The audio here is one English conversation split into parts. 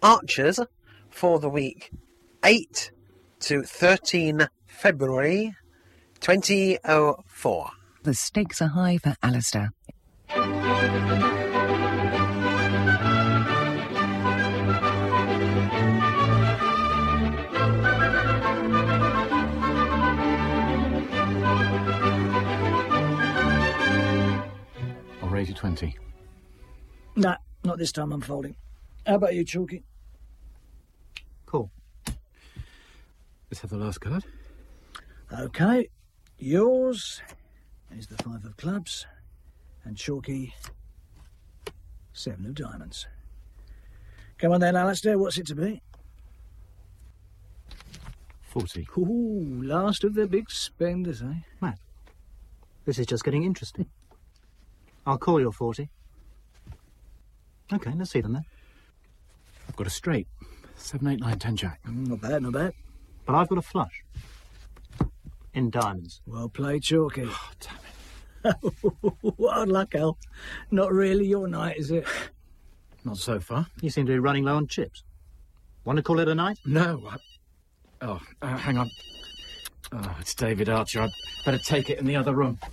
Archers for the week 8 to 13 February 2004. The stakes are high for Alistair. Or 80-20. Nah, not this time I'm folding. How about you, Chalky? Cool. Let's have the last card. OK. Yours is the 5 of clubs. And Chalky, 7 of diamonds. Come on then, Alistair, what's it to be? 40. Ooh, last of the big spenders, eh? Matt, this is just getting interesting. I'll call your 40. OK, let's see them then. I've got a straight. 7, 8, 9, 10 jack. Not bad, not bad. But I've got a flush. In diamonds. Well played, Chalky. Oh, damn it. What luck, Al. Not really your night, is it? Not so far. You seem to be running low on chips. Want to call it a night? No. Hang on. Oh, it's David Archer. I'd better take it in the other room.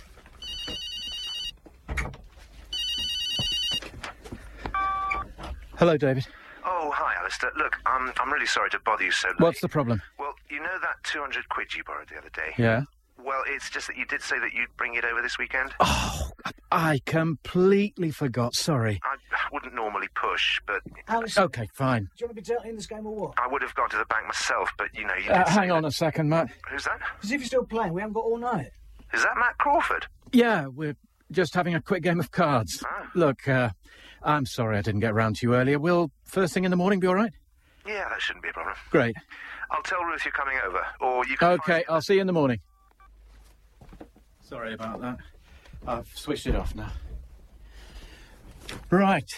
Hello, David. Oh, hi, Alistair. Look, I'm really sorry to bother you so late. What's the problem? Well, you know that 200 quid you borrowed the other day? Yeah? Well, it's just that you did say that you'd bring it over this weekend. Oh, I completely forgot. Sorry. I wouldn't normally push, but... Alistair, OK, fine. do you want to be turning in this game or what? I would have gone to the bank myself, but, you know, you did say Hang on that... a second, Matt. Who's that? As if you're still playing, we haven't got all night. Is that Matt Crawford? Yeah, we're just having a quick game of cards. Ah. Look, I'm sorry I didn't get round to you earlier. Will first thing in the morning be all right? Yeah, that shouldn't be a problem. Great. I'll tell Ruth you're coming over, or you can... OK, I'll see you in the morning. Sorry about that. I've switched it off now. Right.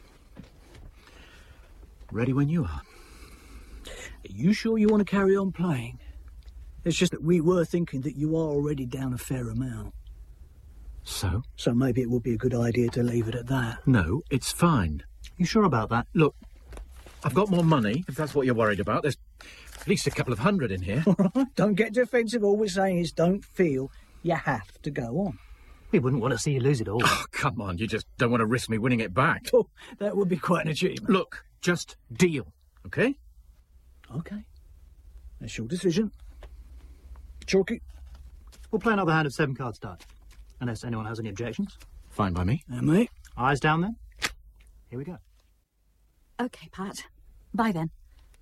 Ready when you are. Are you sure you want to carry on playing? It's just that we were thinking that you are already down a fair amount. So? So maybe it would be a good idea to leave it at that. No, it's fine. You sure about that? Look, I've got more money, if that's what you're worried about. There's at least a couple of hundred in here. All right, don't get defensive. All we're saying is don't feel you have to go on. We wouldn't want to see you lose it all. Oh, come on, you just don't want to risk me winning it back. Oh, that would be quite an achievement. Look, just deal, OK? OK. That's your decision. Chalky. We'll play another hand of 7 cards start. Unless anyone has any objections. Fine by me. And me. Eyes down then. Here we go. OK, Pat. Bye then.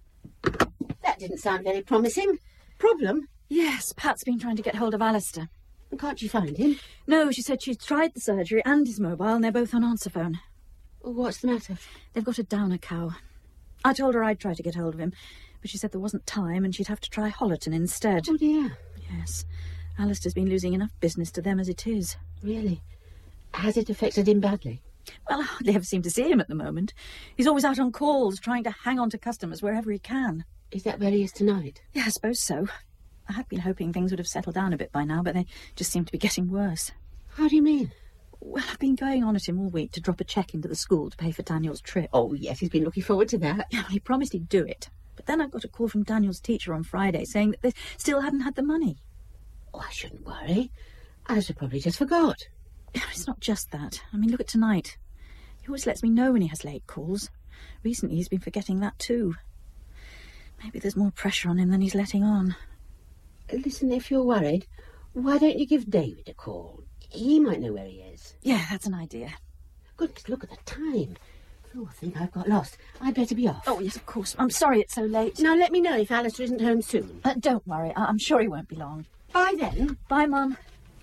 That didn't sound very promising. Problem? Yes, Pat's been trying to get hold of Alistair. Can't you find him? No, she said she'd tried the surgery and his mobile, and they're both on answer phone. What's the matter? They've got a downer cow. I told her I'd try to get hold of him, but she said there wasn't time and she'd have to try Hollerton instead. Oh, dear. Yes. Alistair's been losing enough business to them as it is. Really? Has it affected him badly? Well, I hardly ever seem to see him at the moment. He's always out on calls, trying to hang on to customers wherever he can. Is that where he is tonight? Yeah, I suppose so. I had been hoping things would have settled down a bit by now, but they just seem to be getting worse. How do you mean? Well, I've been going on at him all week to drop a cheque into the school to pay for Daniel's trip. Oh, yes, he's been looking forward to that. Yeah, he promised he'd do it. But then I got a call from Daniel's teacher on Friday saying that they still hadn't had the money. Oh, I shouldn't worry. Alistair probably just forgot. It's not just that. I mean, look at tonight. He always lets me know when he has late calls. Recently he's been forgetting that too. Maybe there's more pressure on him than he's letting on. Listen, if you're worried, why don't you give David a call? He might know where he is. Yeah, that's an idea. Goodness, look at the time. Oh, I think I've got lost. I'd better be off. Oh, yes, of course. I'm sorry it's so late. Now, let me know if Alistair isn't home soon. Don't worry. I'm sure he won't be long. Bye, then. Bye, Mum.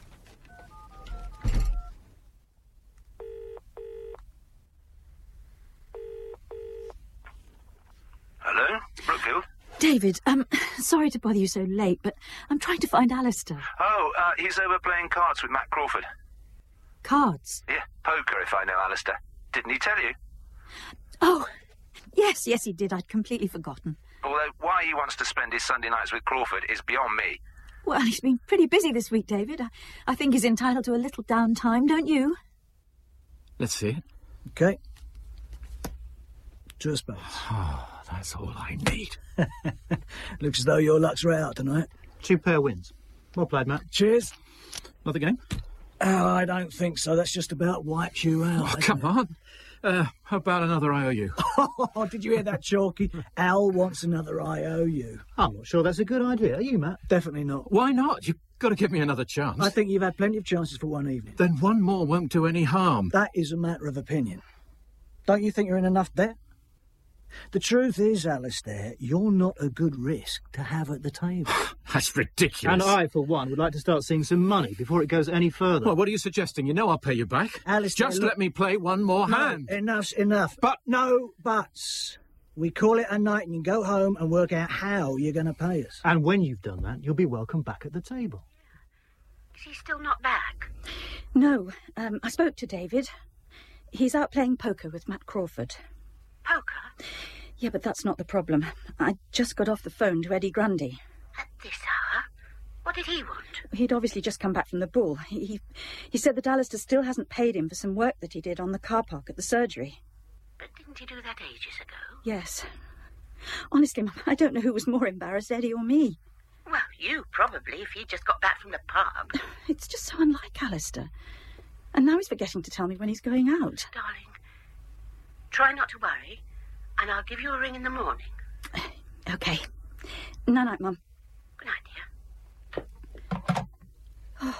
Hello? Brookfield? David, sorry to bother you so late, but I'm trying to find Alistair. Oh, he's over playing cards with Matt Crawford. Cards? Yeah, poker, if I know Alistair. Didn't he tell you? Oh, yes, he did. I'd completely forgotten. Although why he wants to spend his Sunday nights with Crawford is beyond me. Well, he's been pretty busy this week, David. I think he's entitled to a little downtime, don't you? Let's see it. OK. two of spades. Oh, that's all I need. Looks as though your luck's right out tonight. 2 pair wins. Well played, Matt. Cheers. Another game? Oh, I don't think so. That's just about wiped you out. Oh, come on. How about another IOU? Oh, did you hear that, Chalky? Al wants another IOU. I'm not sure that's a good idea. Are you, Matt? Definitely not. Why not? You've got to give me another chance. I think you've had plenty of chances for one evening. Then one more won't do any harm. That is a matter of opinion. Don't you think you're in enough debt? The truth is, Alistair, you're not a good risk to have at the table. That's ridiculous. And I, for one, would like to start seeing some money before it goes any further. Well, what are you suggesting? You know I'll pay you back. Alistair, Just look- let me play one more No, hand. enough's enough. But- No buts. We call it a night and you go home and work out how you're going to pay us. And when you've done that, you'll be welcome back at the table. Is he still not back? No, I spoke to David. He's out playing poker with Matt Crawford. Poker? Yeah, but that's not the problem. I just got off the phone to Eddie Grundy. At this hour? What did he want? He'd obviously just come back from the ball. He said that Alistair still hasn't paid him for some work that he did on the car park at the surgery. But didn't he do that ages ago? Yes. Honestly, Mum, I don't know who was more embarrassed, Eddie or me. Well, you probably, if he'd just got back from the pub. It's just so unlike Alistair. And now he's forgetting to tell me when he's going out. Darling, try not to worry, and I'll give you a ring in the morning. OK. Night-night, Mum. Good night, dear.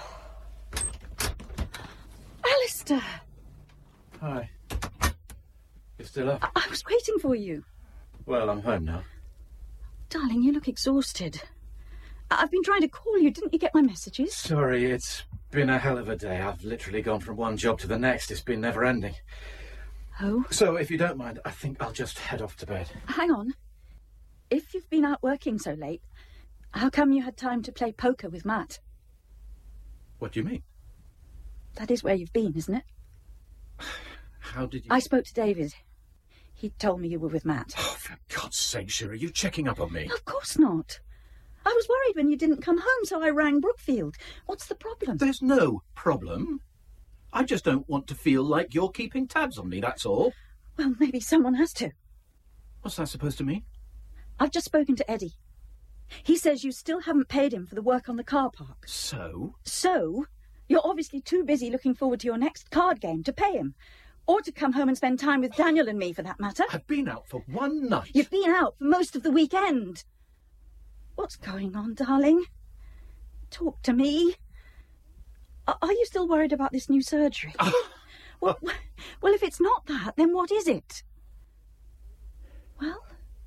Alistair! Hi. You still up? I was waiting for you. Well, I'm home now. Darling, you look exhausted. I've been trying to call you. Didn't you get my messages? Sorry, it's been a hell of a day. I've literally gone from one job to the next. It's been never-ending. Oh? So, if you don't mind, I think I'll just head off to bed. Hang on. If you've been out working so late, how come you had time to play poker with Matt? What do you mean? That is where you've been, isn't it? How did you... I spoke to David. He told me you were with Matt. Oh, for God's sake, Shira, are you checking up on me? Of course not. I was worried when you didn't come home, so I rang Brookfield. What's the problem? There's no problem. I just don't want to feel like you're keeping tabs on me, that's all. Well, maybe someone has to. What's that supposed to mean? I've just spoken to Eddie. He says you still haven't paid him for the work on the car park. So? So, you're obviously too busy looking forward to your next card game to pay him. Or to come home and spend time with Daniel and me, for that matter. I've been out for one night. You've been out for most of the weekend. What's going on, darling? Talk to me. Are you still worried about this new surgery? Well, if it's not that, then what is it? Well?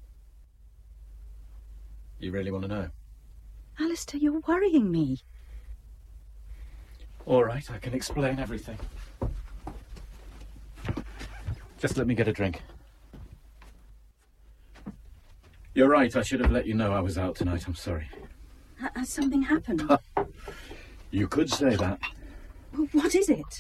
You really want to know? Alistair, you're worrying me. All right, I can explain everything. Just let me get a drink. You're right, I should have let you know I was out tonight. I'm sorry. Has something happened? You could say that. Well, what is it?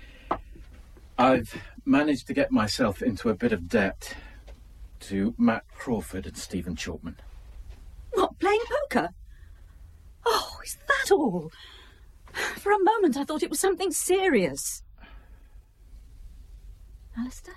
I've managed to get myself into a bit of debt to Matt Crawford and Stephen Chalkman. What, playing poker? Oh, is that all? For a moment I thought it was something serious. Alistair?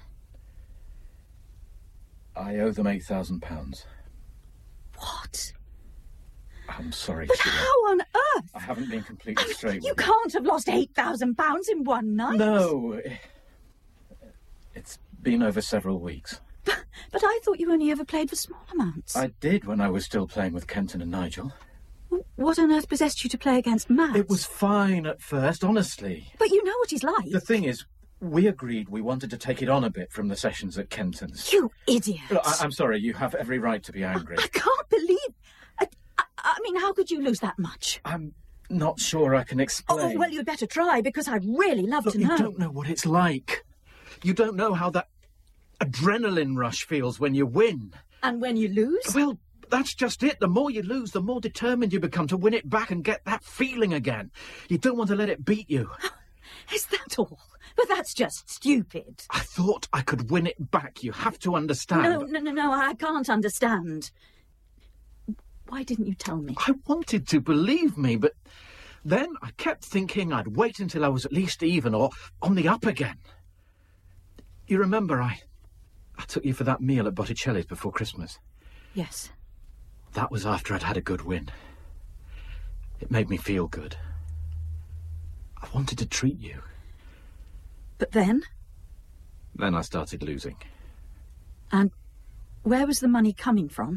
I owe them £8,000. What? I'm sorry, But Sheila. how on earth? I haven't been completely straight You with can't have lost £8,000 in one night. No. It's been over several weeks. But I thought you only ever played for small amounts. I did when I was still playing with Kenton and Nigel. What on earth possessed you to play against Matt? It was fine at first, honestly. But you know what he's like. The thing is, we agreed we wanted to take it on a bit from the sessions at Kenton's. You idiot. Look, I'm sorry, you have every right to be angry. I can't believe... I mean, how could you lose that much? I'm not sure I can explain. Oh, well, you'd better try, because I'd really love Look, to know. you don't know what it's like. You don't know how that adrenaline rush feels when you win. And when you lose? Well, that's just it. The more you lose, the more determined you become to win it back and get that feeling again. You don't want to let it beat you. Is that all? But that's just stupid. I thought I could win it back. You have to understand. No, I can't understand. Why didn't you tell me? I wanted to believe me, but then I kept thinking I'd wait until I was at least even or on the up again. You remember, I I took you for that meal at Botticelli's before Christmas. Yes. That was after I'd had a good win. It made me feel good. I wanted to treat you. But then? Then I started losing. And where was the money coming from?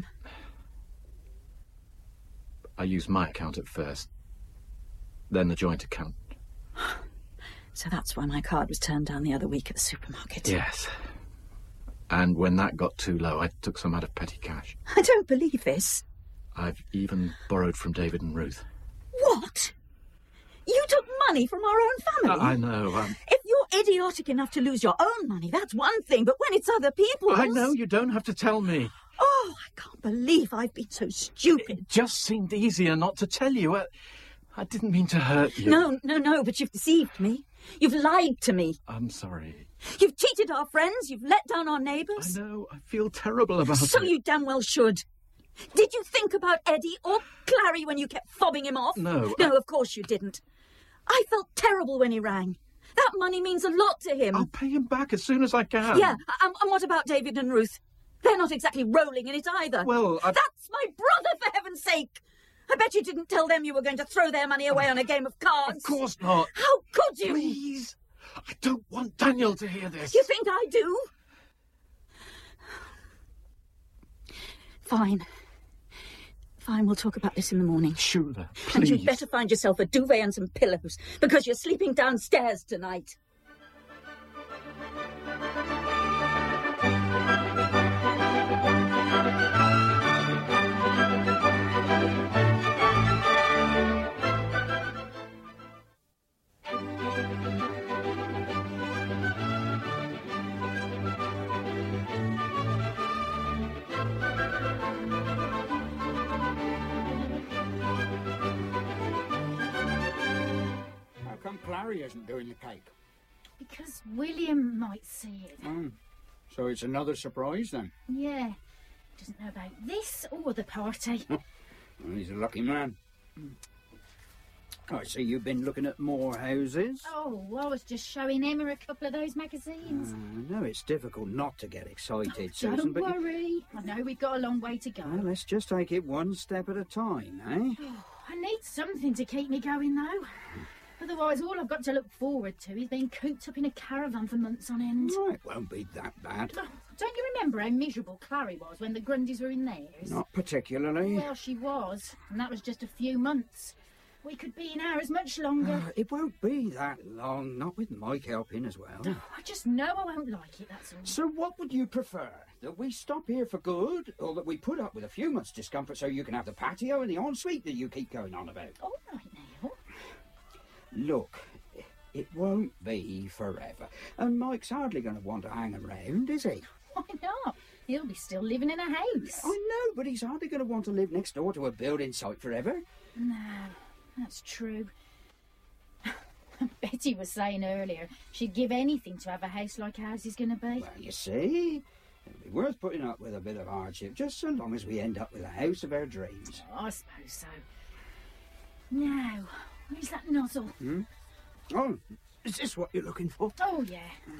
I used my account at first, then the joint account. So that's why my card was turned down the other week at the supermarket. Yes. And when that got too low, I took some out of petty cash. I don't believe this. I've even borrowed from David and Ruth. What? You took money from our own family? I know. If you're idiotic enough to lose your own money, that's one thing, but when it's other people's... I know, you don't have to tell me. Oh, I can't believe I've been so stupid. It just seemed easier not to tell you. I didn't mean to hurt you. No, but you've deceived me. You've lied to me. I'm sorry. You've cheated our friends, you've let down our neighbours. I know, I feel terrible about it. So you damn well should. Did you think about Eddie or Clary when you kept fobbing him off? No. No, of course you didn't. I felt terrible when he rang. That money means a lot to him. I'll pay him back as soon as I can. Yeah, and what about David and Ruth? They're not exactly rolling in it either. Well, That's my brother, for heaven's sake! I bet you didn't tell them you were going to throw their money away on a game of cards. Of course not. How could you? Please. I don't want Daniel to hear this. You think I do? Fine, we'll talk about this in the morning. Shula, please. And you'd better find yourself a duvet and some pillows, because you're sleeping downstairs tonight. How come Clary isn't doing the cake? Because William might see it. Oh, so it's another surprise then? Yeah. Doesn't know about this or the party. Well, he's a lucky man. I see you've been looking at more houses. Oh, I was just showing Emma a couple of those magazines. I know it's difficult not to get excited, Don't Susan, but... worry. I know we've got a long way to go. Well, let's just take it one step at a time, eh? I need something to keep me going, though. Otherwise, all I've got to look forward to is being cooped up in a caravan for months on end. Oh, it won't be that bad. Oh, don't you remember how miserable Clary was when the Grundys were in theirs? Not particularly. Well, she was, and that was just a few months. We could be in ours much longer. It won't be that long, not with Mike helping as well. I just know I won't like it, that's all. So what would you prefer? That we stop here for good, or that we put up with a few months' discomfort so you can have the patio and the ensuite that you keep going on about? All right, Neil. Look, it won't be forever. And Mike's hardly going to want to hang around, is he? Why not? He'll be still living in a house. I know, but he's hardly going to want to live next door to a building site forever. No, that's true. Betty was saying earlier she'd give anything to have a house like ours is going to be. Well, you see, it'll be worth putting up with a bit of hardship, just so long as we end up with a house of our dreams. I suppose so. Now, where's that nozzle? Oh, is this what you're looking for? Oh, yeah.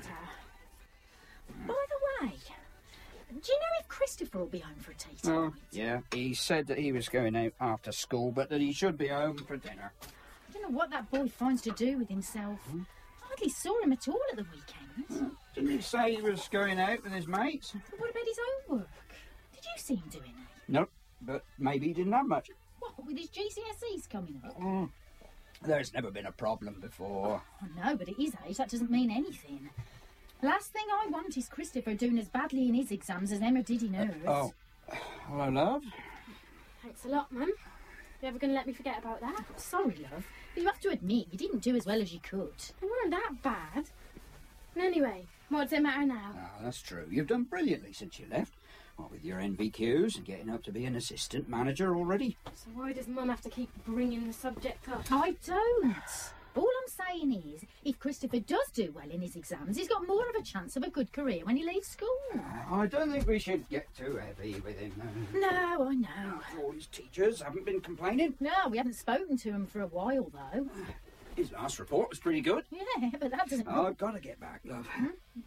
By the way, do you know if Christopher will be home for tea tonight? Oh, yeah. He said that he was going out after school, but that he should be home for dinner. I don't know what that boy finds to do with himself. I hardly saw him at all at the weekend. Didn't he say he was going out with his mates? But what about his homework? Did you see him doing it? Nope, but maybe he didn't have much. What, with his GCSEs coming up? There's never been a problem before. I know, but at his age, that doesn't mean anything. Last thing I want is Christopher doing as badly in his exams as Emma did in hers. Hello, love. Thanks a lot, Mum. You ever going to let me forget about that? Sorry, love, but you have to admit you didn't do as well as you could. It weren't that bad. And anyway, what does it matter now? Oh, that's true. You've done brilliantly since you left. What with your NVQs and getting up to be an assistant manager already. So why does Mum have to keep bringing the subject up? I don't. All I'm saying is, if Christopher does do well in his exams, he's got more of a chance of a good career when he leaves school. I don't think we should get too heavy with him. No, I know. All his teachers haven't been complaining. No, we haven't spoken to him for a while, though. His last report was pretty good. Yeah, but that doesn't... I've got to get back, love.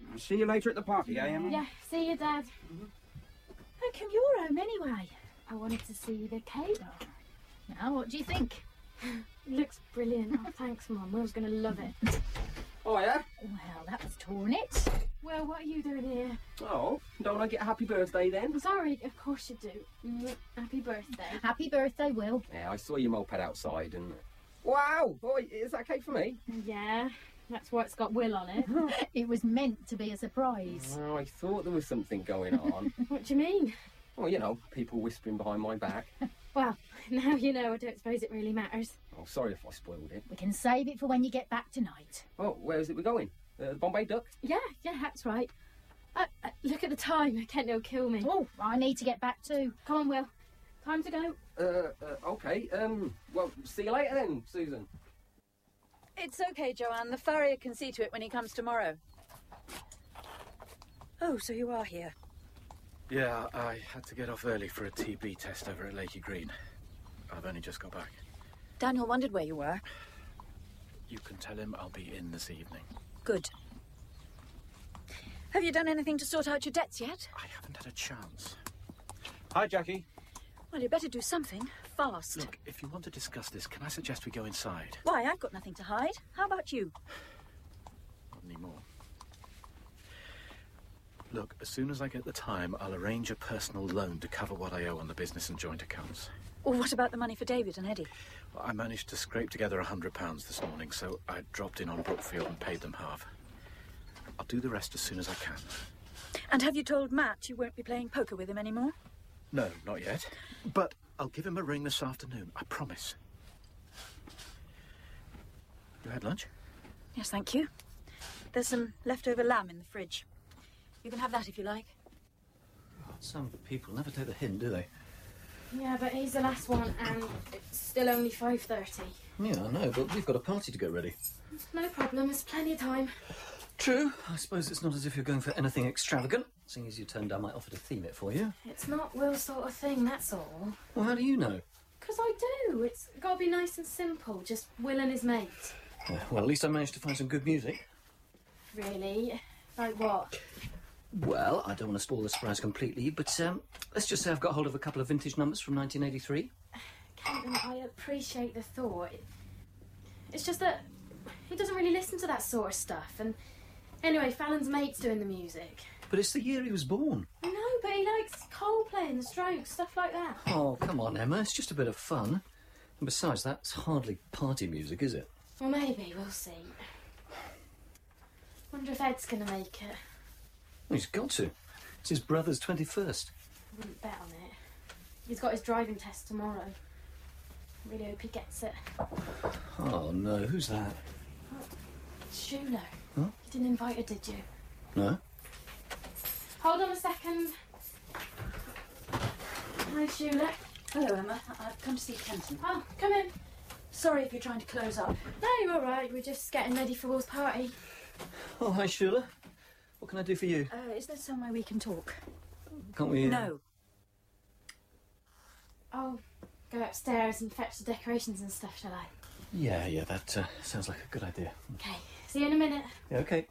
I'll see you later at the party, eh, Emma? Yeah, see you, Dad. How come you're home anyway? I wanted to see the cable. Now, what do you think? It looks brilliant. Oh, thanks, Mum. Will's going to love it. Oh, yeah? Well, that's torn it. Well, what are you doing here? Oh, don't I get a happy birthday then? Sorry, of course you do. Happy birthday. Happy birthday, Will. Yeah, I saw your moped outside and... Wow! Boy, is that cake for me? Yeah, that's why it's got Will on it. It was meant to be a surprise. Oh, I thought there was something going on. What do you mean? Well, you know, people whispering behind my back. Well, now you know, I don't suppose it really matters. Oh, sorry if I spoiled it. We can save it for when you get back tonight. Oh, where is it we're going? The Bombay Duck? Yeah, that's right. Look at the time. Kent will kill me. Oh, I need to get back too. Come on, Will. Time to go. Okay. Well, see you later then, Susan. It's okay, Joanne. The farrier can see to it when he comes tomorrow. Oh, so you are here. Yeah, I had to get off early for a TB test over at Lakey Green. I've only just got back. Daniel wondered where you were. You can tell him I'll be in this evening. Good. Have you done anything to sort out your debts yet? I haven't had a chance. Hi, Jackie. Well, you better do something. Fast. Look, if you want to discuss this, can I suggest we go inside? Why, I've got nothing to hide. How about you? Not anymore. Look, as soon as I get the time, I'll arrange a personal loan to cover what I owe on the business and joint accounts. Well, what about the money for David and Eddie? Well, I managed to scrape together £100 this morning, so I dropped in on Brookfield and paid them half. I'll do the rest as soon as I can. And have you told Matt you won't be playing poker with him anymore? No, not yet. But I'll give him a ring this afternoon, I promise. You had lunch? Yes, thank you. There's some leftover lamb in the fridge. You can have that if you like. Some people never take the hint, do they? Yeah, but he's the last one, and it's still only 5:30. Yeah, I know, but we've got a party to get ready. No problem. There's plenty of time. True. I suppose it's not as if you're going for anything extravagant, seeing as you turned down my offer to theme it for you. It's not Will's sort of thing, that's all. Well, how do you know? 'Cause I do. It's got to be nice and simple, just Will and his mate. Well, at least I managed to find some good music. Really? Like what? Well, I don't want to spoil the surprise completely, but let's just say I've got hold of a couple of vintage numbers from 1983. Kenton, I appreciate the thought. It's just that he doesn't really listen to that sort of stuff, and anyway, Fallon's mate's doing the music. But it's the year he was born. I know, but he likes Coldplay and the Strokes, stuff like that. Oh, come on, Emma, it's just a bit of fun. And besides, that's hardly party music, is it? Well, maybe, we'll see. Wonder if Ed's gonna make it. Well, he's got to. It's his brother's 21st. I wouldn't bet on it. He's got his driving test tomorrow. I really hope he gets it. Oh, no, who's that? It's Shula. Huh? You didn't invite her, did you? No? Hold on a second. Hi, Shula. Hello, Emma. I've come to see Kenton. Oh, come in. Sorry if you're trying to close up. No, you're all right. We're just getting ready for Will's party. Oh, hi, Shula. What can I do for you? Is there somewhere we can talk? Can't we... No. I'll go upstairs and fetch the decorations and stuff, shall I? Yeah, that sounds like a good idea. Okay, see you in a minute. Yeah, okay.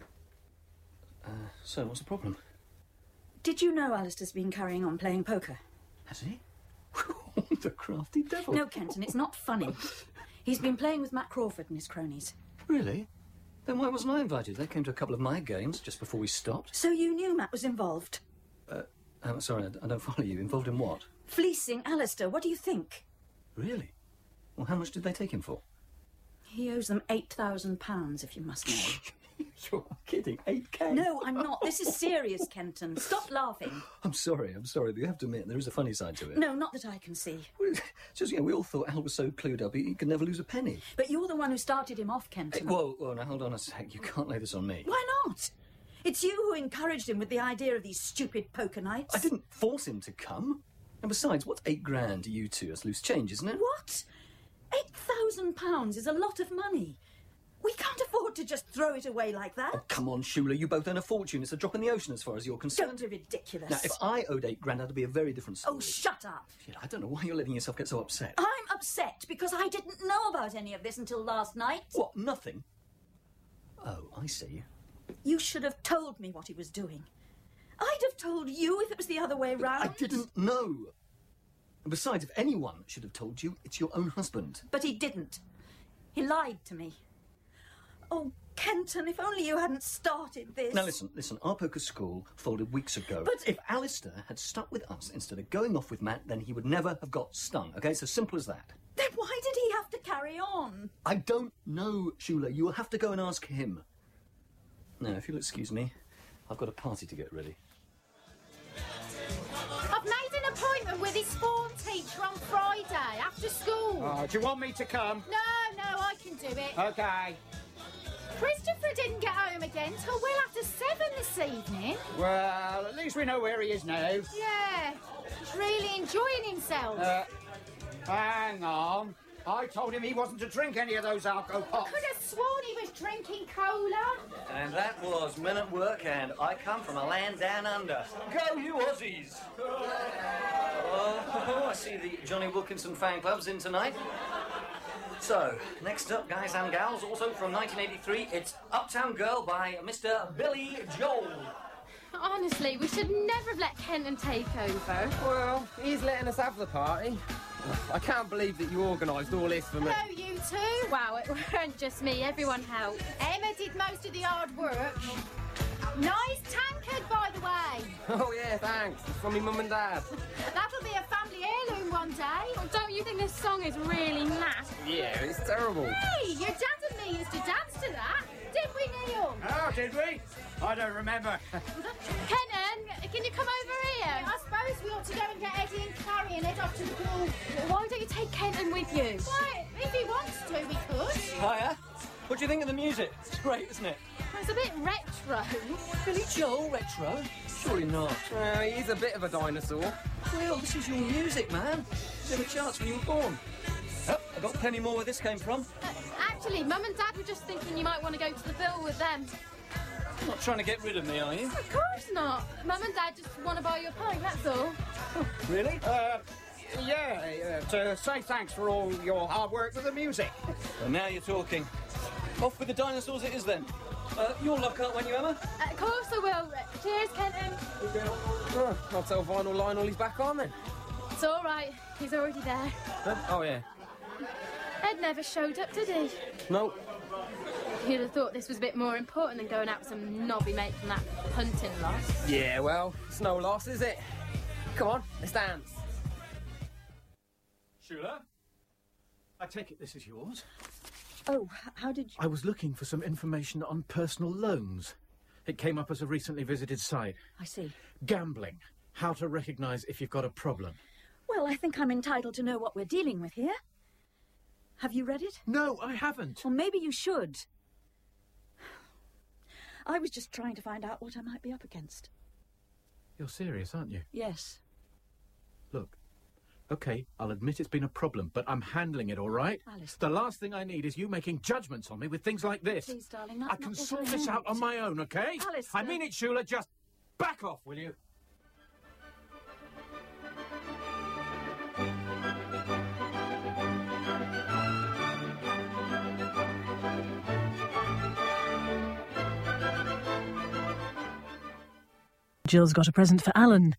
So, what's the problem? Did you know Alistair's been carrying on playing poker? Has he? The crafty devil. No, Kenton, it's not funny. He's been playing with Matt Crawford and his cronies. Really? Then why wasn't I invited? They came to a couple of my games just before we stopped. So you knew Matt was involved? Sorry, I don't follow you. Involved in what? Fleecing Alistair. What do you think? Really? Well, how much did they take him for? He owes them £8,000, if you must know. You're kidding. 8K? No, I'm not. This is serious, Kenton. Stop laughing. I'm sorry, but you have to admit there is a funny side to it. No, not that I can see. Just, we all thought Al was so clued up he could never lose a penny. But you're the one who started him off, Kenton. Hey, whoa, now hold on a sec. You can't lay this on me. Why not? It's you who encouraged him with the idea of these stupid poker nights. I didn't force him to come. And besides, what's £8,000 to you two? That's loose change, isn't it? What? £8,000 is a lot of money. We can't afford to just throw it away like that. Oh, come on, Shula. You both earn a fortune. It's a drop in the ocean as far as you're concerned. Don't be ridiculous. Now, if I owed £8,000, that'd be a very different story. Oh, shut up. Yeah, I don't know why you're letting yourself get so upset. I'm upset because I didn't know about any of this until last night. What, nothing? Oh, I see. You should have told me what he was doing. I'd have told you if it was the other way round. I didn't know. And besides, if anyone should have told you, it's your own husband. But he didn't. He lied to me. Oh, Kenton, if only you hadn't started this. Now listen, our poker school folded weeks ago. But if Alistair had stuck with us instead of going off with Matt, then he would never have got stung, okay? It's as simple as that. Then why did he have to carry on? I don't know, Shula. You will have to go and ask him. Now, if you'll excuse me, I've got a party to get ready. I've made an appointment with his form teacher on Friday after school. Oh, do you want me to come? No, I can do it. Okay. Christopher didn't get home again till well after 7 this evening. Well, at least we know where he is now. Yeah, he's really enjoying himself. Hang on. I told him he wasn't to drink any of those alcohol pops. I could have sworn he was drinking cola. And that was Men at Work, and I come from a land down under. Go, you Aussies! Oh, I see the Johnny Wilkinson fan club's in tonight. So, next up, guys and gals, also from 1983, it's Uptown Girl by Mr. Billy Joel. Honestly, we should never have let Kenton take over. Well, he's letting us have the party. I can't believe that you organised all this for me. Hello, you two. Wow, it weren't just me, everyone helped. Emma did most of the hard work. Nice tankard, by the way. Oh, yeah, thanks. It's from me mum and dad. That'll be a family heirloom one day. Oh, don't you think this song is really naff? Yeah, it's terrible. Hey, your dad and me used to dance to that. Did we, Neil? Oh, did we? I don't remember. Kenton, can you come over here? I suppose we ought to go and get Eddie and Carrie and head off to the pool. Why don't you take Kenton with you? Why, if he wants to, we could. Hiya. What do you think of the music? It's great, isn't it? It's a bit retro. Billy Joel retro? Surely not. He's a bit of a dinosaur. Well, this is your music, man. There were charts when you were born. Oh, I got plenty more where this came from. Actually, Mum and Dad were just thinking you might want to go to the bill with them. You're not trying to get rid of me, are you? Of course not. Mum and Dad just want to buy you a pint, that's all. Really? To say thanks for all your hard work with the music. Well, now you're talking. Off with the dinosaurs it is then. You'll lock up, won't you, Emma? Of course I will. Cheers, Kenton. I'll tell Vinyl Lionel he's back on then. It's all right. He's already there. Oh, yeah. Ed never showed up, did he? No. You'd have thought this was a bit more important than going out with some knobby mate from that hunting lot. Yeah, well, it's no loss, is it? Come on, let's dance. Shula? I take it this is yours? Oh, how did you... I was looking for some information on personal loans. It came up as a recently visited site. I see. Gambling. How to recognise if you've got a problem. Well, I think I'm entitled to know what we're dealing with here. Have you read it? No, I haven't. Well, maybe you should. I was just trying to find out what I might be up against. You're serious, aren't you? Yes. Look, OK, I'll admit it's been a problem, but I'm handling it, all right? Alice. The last thing I need is you making judgments on me with things like this. Please, darling, that's I can not what sort I this out meant. on my own, OK? Alice, I mean it, Shula. Just back off, will you? Jill's got a present for Alan.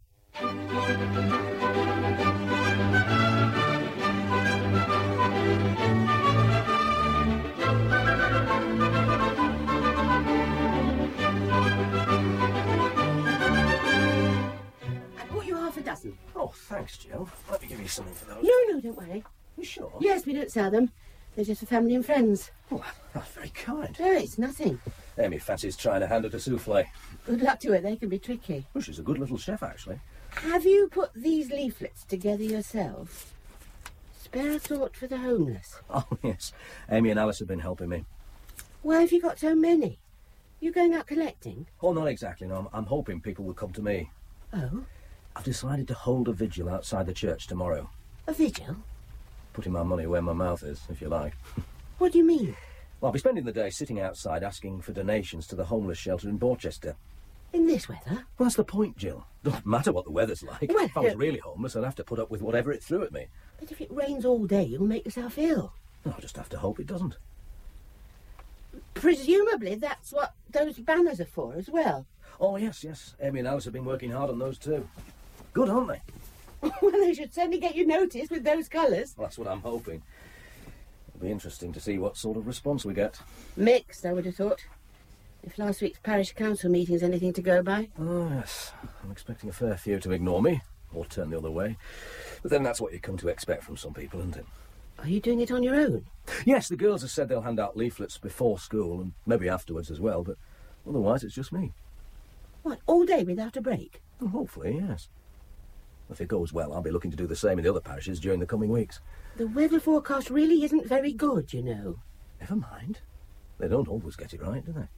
I bought you half a dozen. Oh, thanks, Jill. Let me give you something for those. No, don't worry. You sure? Yes, we don't sell them. They're just for family and friends. Oh, that's very kind. No, it's nothing. Amy fancies trying to hand her to souffle. Good luck to her, they can be tricky. Well, she's a good little chef, actually. Have you put these leaflets together yourself? Spare a thought for the homeless. Oh, yes. Amy and Alice have been helping me. Why have you got so many? You going out collecting? Oh, not exactly, no. I'm hoping people will come to me. Oh? I've decided to hold a vigil outside the church tomorrow. A vigil? Putting my money where my mouth is, if you like. What do you mean? Well, I'll be spending the day sitting outside asking for donations to the homeless shelter in Borchester. In this weather? Well, that's the point, Jill. Doesn't matter what the weather's like. Well, if I was really homeless, I'd have to put up with whatever it threw at me. But if it rains all day, you'll make yourself ill. I'll just have to hope it doesn't. Presumably that's what those banners are for as well. Oh, yes, yes. Amy and Alice have been working hard on those too. Good, aren't they? Well, they should certainly get you noticed with those colours. Well, that's what I'm hoping. It'll be interesting to see what sort of response we get. Mixed, I would have thought. If last week's parish council meeting's anything to go by. Oh, yes. I'm expecting a fair few to ignore me, or turn the other way. But then that's what you come to expect from some people, isn't it? Are you doing it on your own? Yes, the girls have said they'll hand out leaflets before school, and maybe afterwards as well, but otherwise it's just me. What, all day without a break? Well, hopefully, yes. If it goes well, I'll be looking to do the same in the other parishes during the coming weeks. The weather forecast really isn't very good, you know. Never mind. They don't always get it right, do they?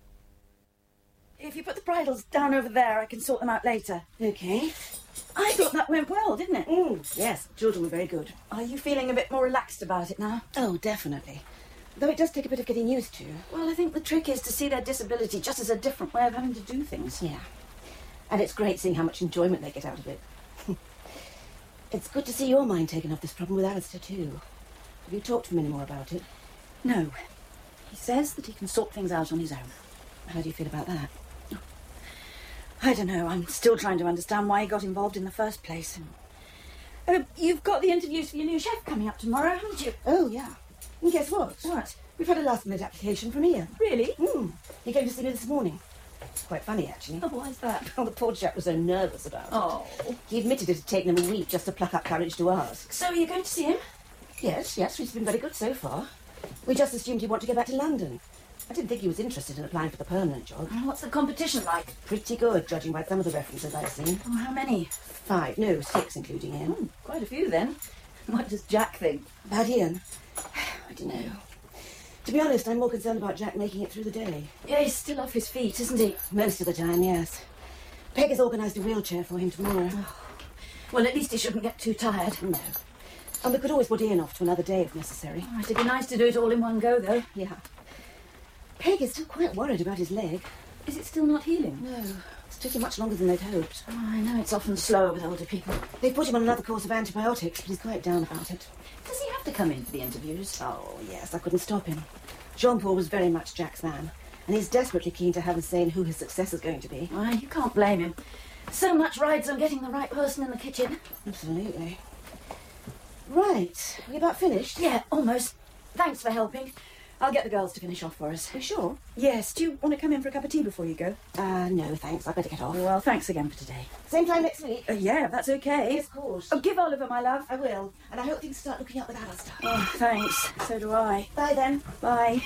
If you put the bridles down over there, I can sort them out later. OK. I thought that went well, didn't it? Yes, children were very good. Are you feeling a bit more relaxed about it now? Oh, definitely. Though it does take a bit of getting used to. Well, I think the trick is to see their disability just as a different way of having to do things. Yeah. And it's great seeing how much enjoyment they get out of it. It's good to see your mind taken off this problem with Alistair, too. Have you talked to him any more about it? No. He says that he can sort things out on his own. How do you feel about that? I don't know. I'm still trying to understand why he got involved in the first place. You've got the interviews for your new chef coming up tomorrow, haven't you? Oh, yeah. And guess what? What? We've had a last-minute application from Ian. Really? He came to see me this morning. Quite funny, actually. Oh, why's that? Well, the poor chap was so nervous about it. Oh. He admitted it had taken him a week just to pluck up courage to ask. So are you going to see him? Yes, he's been very good so far. We just assumed he'd want to go back to London. I didn't think he was interested in applying for the permanent job. What's the competition like? Pretty good, judging by some of the references I've seen. Oh, how many? 5, no, 6, including Ian. Quite a few, then. What does Jack think? About Ian? I don't know. To be honest, I'm more concerned about Jack making it through the day. Yeah, he's still off his feet, isn't he? Most of the time, yes. Peg has organised a wheelchair for him tomorrow. Well, at least he shouldn't get too tired. No. And we could always put Ian off to another day if necessary. Oh, it'd be nice to do it all in one go, though. Yeah. Peg is still quite worried about his leg. Is it still not healing? No. It's taking much longer than they'd hoped. Oh, I know it's often slower with older people. They've put him on another course of antibiotics, but he's quite down about it. Does he have to come in for the interviews? Oh, yes, I couldn't stop him. Jean-Paul was very much Jack's man, and he's desperately keen to have us saying who his successor's going to be. Why, you can't blame him. So much rides on getting the right person in the kitchen. Absolutely. Right. Are you about finished? Yeah, almost. Thanks for helping. I'll get the girls to finish off for us. Are you sure? Yes. Do you want to come in for a cup of tea before you go? No, thanks. I'd better get off. Well, thanks again for today. Same time next week? Yeah, that's okay. Yes, of course. Oh, give Oliver my love. I will. And I hope things start looking up with Alistair. Oh, thanks. So do I. Bye, then. Bye.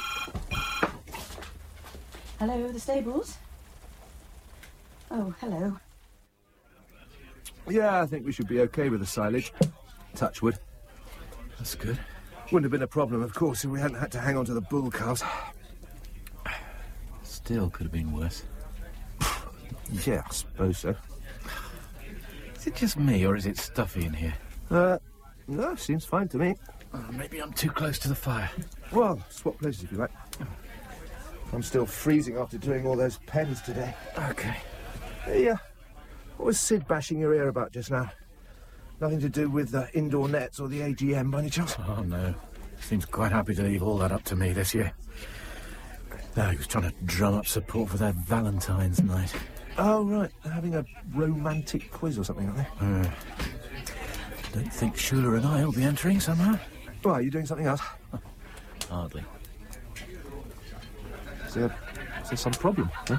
Hello, the stables? Oh, hello. Yeah, I think we should be okay with the silage. Touchwood. That's good. Wouldn't have been a problem, of course, if we hadn't had to hang on to the bull calves. Still could have been worse. Yeah, I suppose so. Is it just me, or is it stuffy in here? No, seems fine to me. Maybe I'm too close to the fire. Well, swap places if you like. I'm still freezing after doing all those pens today. Okay. Hey, what was Sid bashing your ear about just now? Nothing to do with the indoor nets or the AGM, by any chance? Oh, no. Seems quite happy to leave all that up to me this year. No, he was trying to drum up support for their Valentine's night. Oh, right. They're having a romantic quiz or something, aren't they? Don't think Shula and I will be entering somehow. Well, are you doing something else? Hardly. Is there some problem? Huh?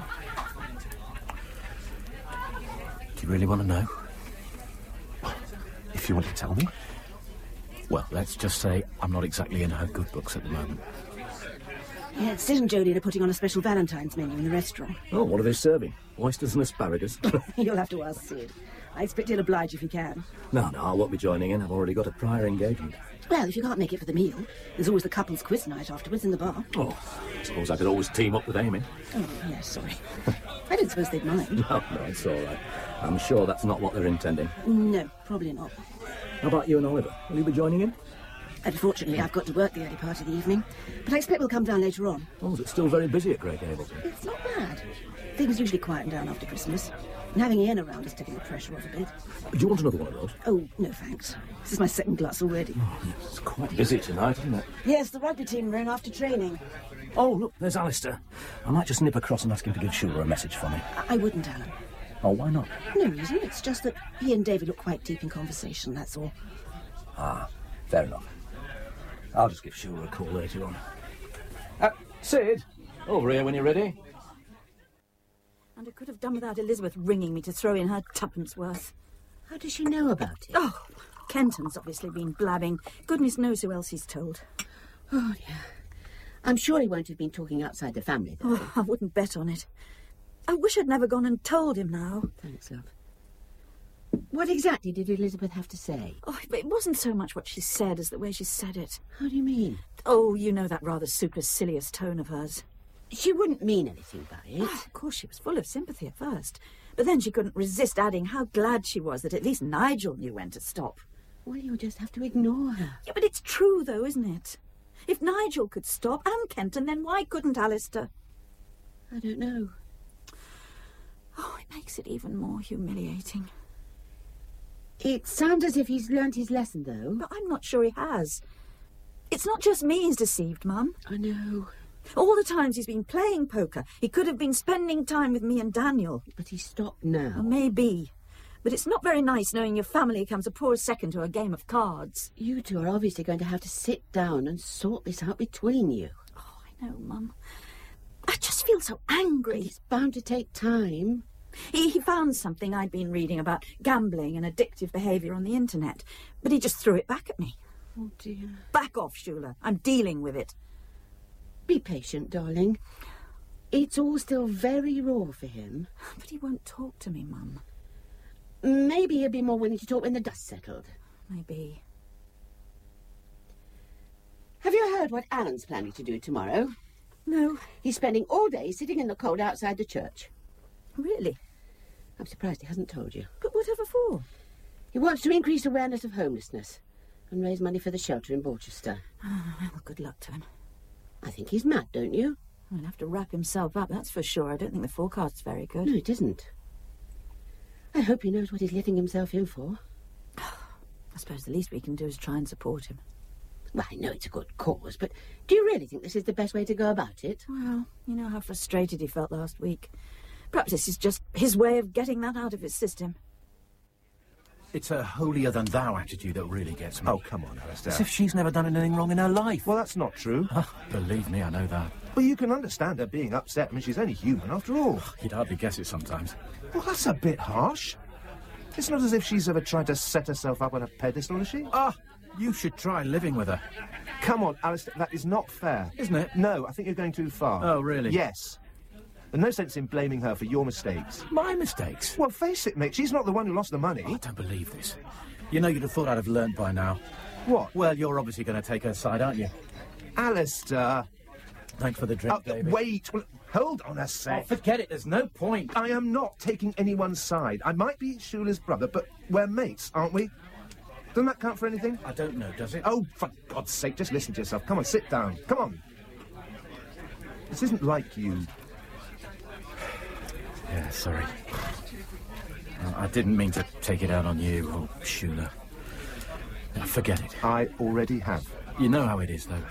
Do you really want to know? If you want to tell me. Well, let's just say I'm not exactly in her good books at the moment. Yeah, Sid and Jodie are putting on a special Valentine's menu in the restaurant. Oh, what are they serving? Oysters and asparagus? You'll have to ask Sid. I expect he'll oblige if he can. No, I won't be joining in. I've already got a prior engagement. Well, if you can't make it for the meal, there's always the couple's quiz night afterwards in the bar. Oh, I suppose I could always team up with Amy. Oh, yeah, sorry. I didn't suppose they'd mind. No, it's all right. I'm sure that's not what they're intending. No, probably not. How about you and Oliver? Will you be joining in? Unfortunately, I've got to work the early part of the evening, but I expect we'll come down later on. Oh, is it still very busy at Grey Gables? It's not bad. Things usually quieten down after Christmas. And having Ian around is taking the pressure off a bit. Do you want another one of those? Oh, no thanks. This is my second glass already. It's quite busy tonight, isn't it? Yes, the rugby team ran after training. Oh, look, there's Alistair. I might just nip across and ask him to give Shula a message for me. I wouldn't, Alan. Oh, why not? No reason. It's just that he and David look quite deep in conversation, that's all. Ah, fair enough. I'll just give Shula a call later on. Sid, over here when you're ready. And I could have done without Elizabeth ringing me to throw in her tuppence worth. How does she know about it? Oh, Kenton's obviously been blabbing. Goodness knows who else he's told. Oh, dear. I'm sure he won't have been talking outside the family, though. Oh, I wouldn't bet on it. I wish I'd never gone and told him now. Thanks, love. What exactly did Elizabeth have to say? Oh, it wasn't so much what she said as the way she said it. How do you mean? Oh, you know that rather supercilious tone of hers. She wouldn't mean anything by it. Oh, of course, she was full of sympathy at first. But then she couldn't resist adding how glad she was that at least Nigel knew when to stop. Well, you'll just have to ignore her. Yeah, but it's true, though, isn't it? If Nigel could stop, and Kenton, then why couldn't Alistair? I don't know. Oh, it makes it even more humiliating. It sounds as if he's learnt his lesson, though. But I'm not sure he has. It's not just me he's deceived, Mum. I know. All the times he's been playing poker, he could have been spending time with me and Daniel. But he's stopped now. Well, maybe. But it's not very nice knowing your family comes a poor second to a game of cards. You two are obviously going to have to sit down and sort this out between you. Oh, I know, Mum. I just feel so angry. And it's bound to take time. He found something I'd been reading about gambling and addictive behaviour on the internet, but he just threw it back at me. Oh, dear. Back off, Shula. I'm dealing with it. Be patient, darling. It's all still very raw for him. But he won't talk to me, Mum. Maybe he'll be more willing to talk when the dust's settled. Maybe. Have you heard what Alan's planning to do tomorrow? No. He's spending all day sitting in the cold outside the church. Really? I'm surprised he hasn't told you. But whatever for? He wants to increase awareness of homelessness and raise money for the shelter in Borchester. Oh, well, good luck to him. I think he's mad, don't you? He'll have to wrap himself up, that's for sure. I don't think the forecast's very good. No, it isn't. I hope he knows what he's letting himself in for. I suppose the least we can do is try and support him. Well, I know it's a good cause, but do you really think this is the best way to go about it? Well, you know how frustrated he felt last week. Perhaps this is just his way of getting that out of his system. It's her holier-than-thou attitude that really gets me. Oh, come on, Alistair. As if she's never done anything wrong in her life. Well, that's not true. Believe me, I know that. Well, you can understand her being upset. I mean, she's only human after all. You'd hardly guess it sometimes. Well, that's a bit harsh. It's not as if she's ever tried to set herself up on a pedestal, is she? You should try living with her. Come on, Alistair, that is not fair. Isn't it? No, I think you're going too far. Oh, really? Yes. There's no sense in blaming her for your mistakes. My mistakes? Well, face it, mate, she's not the one who lost the money. I don't believe this. You know, you'd have thought I'd have learnt by now. What? Well, you're obviously going to take her side, aren't you? Alistair. Thanks for the drink, David. Wait, well, hold on a sec. Oh, forget it, there's no point. I am not taking anyone's side. I might be Shula's brother, but we're mates, aren't we? Doesn't that count for anything? I don't know, does it? Oh, for God's sake, just listen to yourself. Come on, sit down. Come on. This isn't like you. Yeah, sorry. I didn't mean to take it out on you or Shula. Forget it. I already have. You know how it is, though.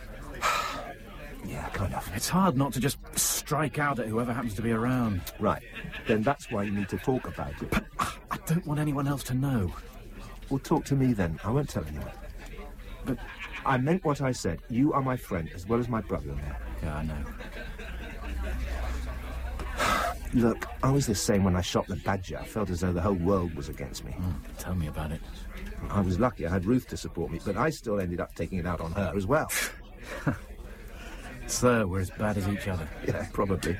Yeah, kind of. It's hard not to just strike out at whoever happens to be around. Right. Then that's why you need to talk about it. But I don't want anyone else to know. Well, talk to me then. I won't tell anyone. But I meant what I said. You are my friend as well as my brother-in-law. Yeah, I know. Look, I was the same when I shot the badger. I felt as though the whole world was against me. Tell me about it. I was lucky I had Ruth to support me, but I still ended up taking it out on her as well. So, we're as bad as each other. Yeah, probably.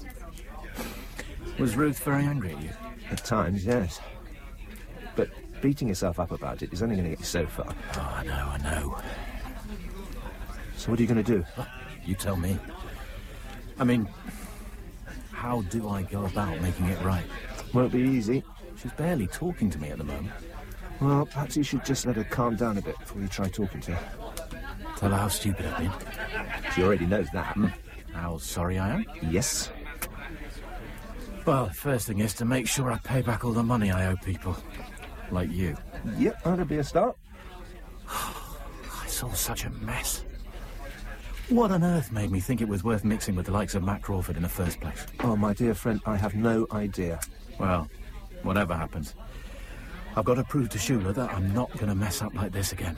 Was Ruth very angry at you? At times, yes. But beating yourself up about it is only going to get you so far. Oh, I know. So what are you going to do? You tell me. I mean, how do I go about making it right? Won't be easy. She's barely talking to me at the moment. Well, perhaps you should just let her calm down a bit before you try talking to her. Tell her how stupid I've been. She already knows that. How sorry I am? Yes. Well, the first thing is to make sure I pay back all the money I owe people. Like you. Yep, that'll be a start. It's all such a mess. What on earth made me think it was worth mixing with the likes of Matt Crawford in the first place? Oh, my dear friend, I have no idea. Well, whatever happens, I've got to prove to Shula that I'm not going to mess up like this again.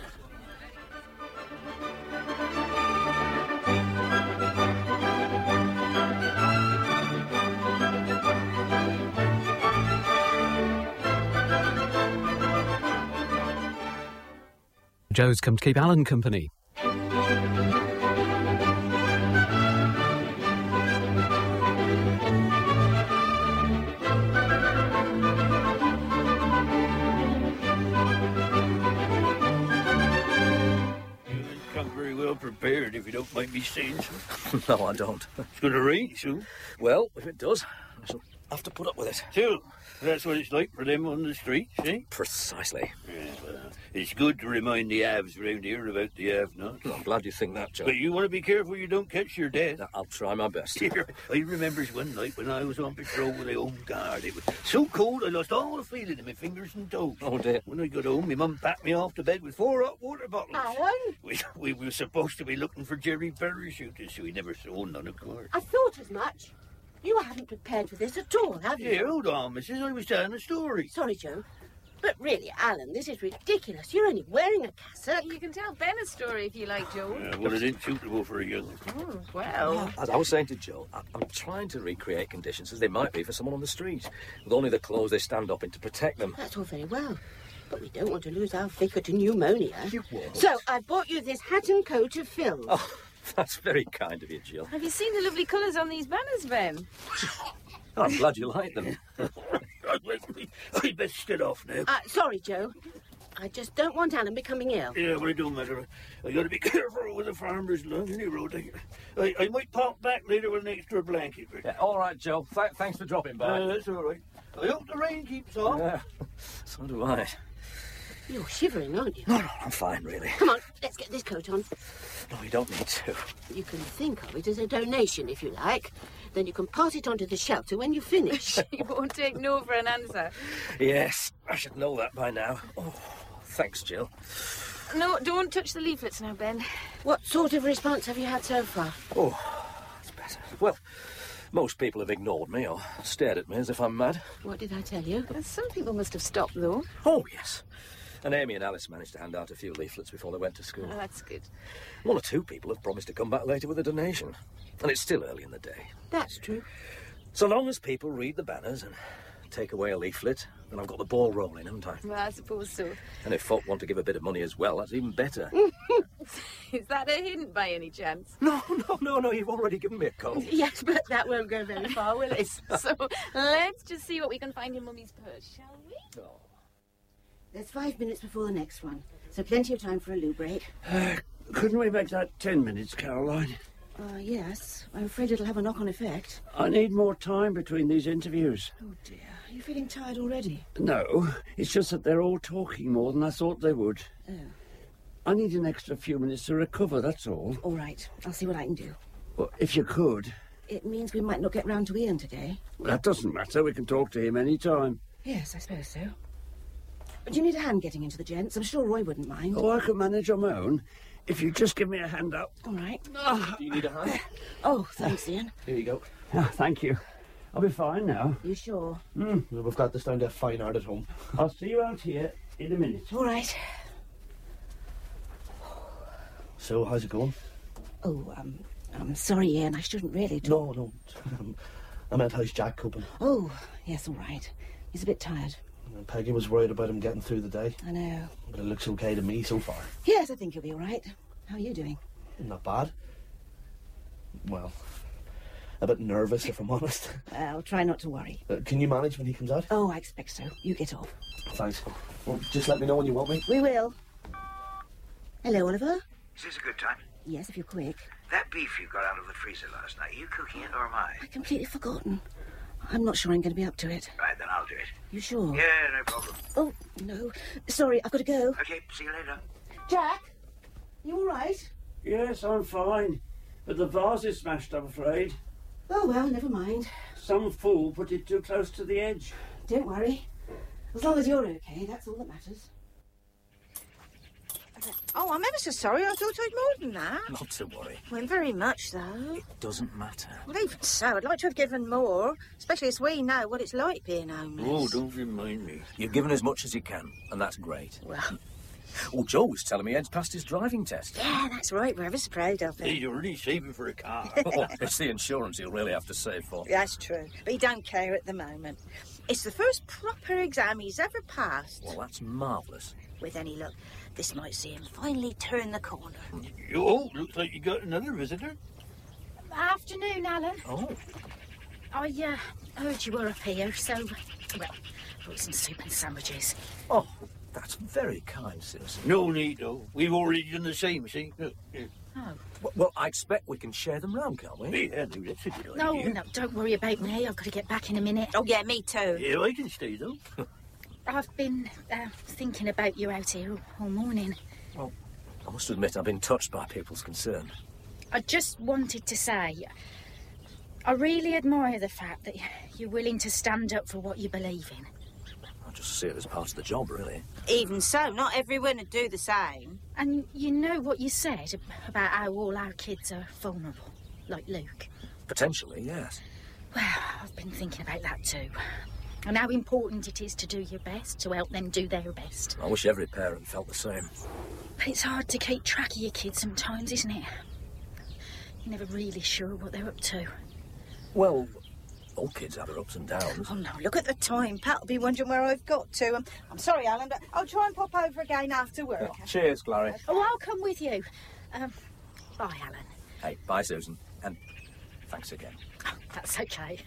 Joe's come to keep Alan company. Come very well prepared, if you don't mind me saying so. No, I don't. It's going to rain soon. Well, if it does, I shall have to put up with it. So, that's what it's like for them on the streets, eh? Precisely. Yeah, well, it's good to remind the haves round here about the have-nots. I'm glad you think that, Joe. But you want to be careful you don't catch your death. I'll try my best. I remembers one night when I was on patrol with the Home Guard. It was so cold I lost all the feeling in my fingers and toes. Oh, dear. When I got home, my mum packed me off to bed with 4 hot water bottles. Alan? We were supposed to be looking for Jerry parachutists, so we never saw none, of course. I thought as much. You haven't prepared for this at all, have you? Yeah, hold on, missus. I was telling a story. Sorry, Joe. But really, Alan, this is ridiculous. You're only wearing a cassock. You can tell Ben a story if you like, Joe. Well, it ain't suitable for a young. Oh, well. As I was saying to Joe, I'm trying to recreate conditions as they might be for someone on the street, with only the clothes they stand up in to protect them. That's all very well. But we don't want to lose our vicar to pneumonia. You won't. So I bought you this hat and coat of Phil's. Oh, that's very kind of you, Jill. Have you seen the lovely colours on these banners, Ben? Oh, I'm glad you like them. I best get off now. Sorry, Joe. I just don't want Alan becoming ill. Yeah, well, it don't matter. I got to be careful with the farmers along any road. I might pop back later with an extra blanket. Yeah, all right, Joe. Thanks for dropping by. That's all right. I hope the rain keeps off. Yeah, so do I. You're shivering, aren't you? No, I'm fine, really. Come on, let's get this coat on. No, you don't need to. You can think of it as a donation, if you like. Then you can pass it on to the shelter when you finish. You won't take no for an answer. Yes, I should know that by now. Oh, thanks, Jill. No, don't touch the leaflets now, Ben. What sort of response have you had so far? Oh, that's better. Well, most people have ignored me or stared at me as if I'm mad. What did I tell you? Some people must have stopped, though. Oh, yes. And Amy and Alice managed to hand out a few leaflets before they went to school. Oh, that's good. 1 or 2 people have promised to come back later with a donation. And it's still early in the day. That's true. So long as people read the banners and take away a leaflet, then I've got the ball rolling, haven't I? Well, I suppose so. And if folk want to give a bit of money as well, that's even better. Is that a hint by any chance? No, you've already given me a call. Yes, but that won't go very far, will it? So let's just see what we can find in Mummy's purse, shall we? Oh. There's 5 minutes before the next one, so plenty of time for a loo break. Couldn't we make that 10 minutes, Caroline? Yes. I'm afraid it'll have a knock-on effect. I need more time between these interviews. Oh, dear. Are you feeling tired already? No, it's just that they're all talking more than I thought they would. Oh. I need an extra few minutes to recover, that's all. All right. I'll see what I can do. Well, if you could. It means we might not get round to Ian today. Well, that doesn't matter. We can talk to him any time. Yes, I suppose so. Do you need a hand getting into the gents? I'm sure Roy wouldn't mind. Oh, I can manage on my own. If you just give me a hand up. All right. Do you need a hand? Oh, thanks, Ian. Here you go. Thank you. I'll be fine now. You sure? Well, we've got this down to fine art at home. I'll see you out here in a minute. All right. So, how's it going? Oh, I'm sorry, Ian. I shouldn't really No. I meant, how's Jack coping? Oh, yes, all right. He's a bit tired. Peggy was worried about him getting through the day. I know. But it looks okay to me so far. Yes, I think he'll be all right. How are you doing? Not bad. Well, a bit nervous, if I'm honest. I'll try not to worry. Can you manage when he comes out? Oh, I expect so. You get off. Thanks. Well, just let me know when you want me. We will. Hello, Oliver. Is this a good time? Yes, if you're quick. That beef you got out of the freezer last night, are you cooking it or am I? I'd completely forgotten. I'm not sure I'm going to be up to it. Right, then I'll do it. You sure? Yeah, no problem. Oh, no. Sorry, I've got to go. Okay, see you later. Jack, you all right? Yes, I'm fine. But the vase is smashed, I'm afraid. Oh, well, never mind. Some fool put it too close to the edge. Don't worry. As long as you're okay, that's all that matters. Oh, I'm ever so sorry. I thought I'd more than that. Not to worry. Well, very much, though. It doesn't matter. Well, even so, I'd like to have given more, especially as we know what it's like being homeless. Oh, don't remind me. You've given as much as you can, and that's great. Well, Joe was telling me Ed's passed his driving test. Yeah, that's right. We're ever so proud of it. He's already saving for a car. It's the insurance he'll really have to save for. That's true. But he don't care at the moment. It's the first proper exam he's ever passed. Well, that's marvellous. With any luck, this might see him finally turn the corner. Oh, looks like you got another visitor. Afternoon, Alan. Oh. I heard you were up here, so, well, brought some soup and sandwiches. Oh, that's very kind, Susan. No need, though. We've already done the same, see? Look, here. Oh. Well, I expect we can share them round, can't we? Yeah, that's a good No, idea. no, don't worry about me. I've got to get back in a minute. Oh, yeah, me too. Yeah, I can stay, though. I've been thinking about you out here all morning. Well, I must admit I've been touched by people's concern. I just wanted to say, I really admire the fact that you're willing to stand up for what you believe in. I just see it as part of the job, really. Even so, not everyone would do the same. And you know what you said about how all our kids are vulnerable, like Luke? Potentially, yes. Well, I've been thinking about that too. And how important it is to do your best to help them do their best. I wish every parent felt the same. But it's hard to keep track of your kids sometimes, isn't it? You're never really sure what they're up to. Well, all kids have their ups and downs. Oh, no, look at the time. Pat'll be wondering where I've got to. I'm sorry, Alan, but I'll try and pop over again after work. Cheers, Clary. Oh, I'll come with you. Bye, Alan. Hey, bye, Susan. And thanks again. Oh, that's okay.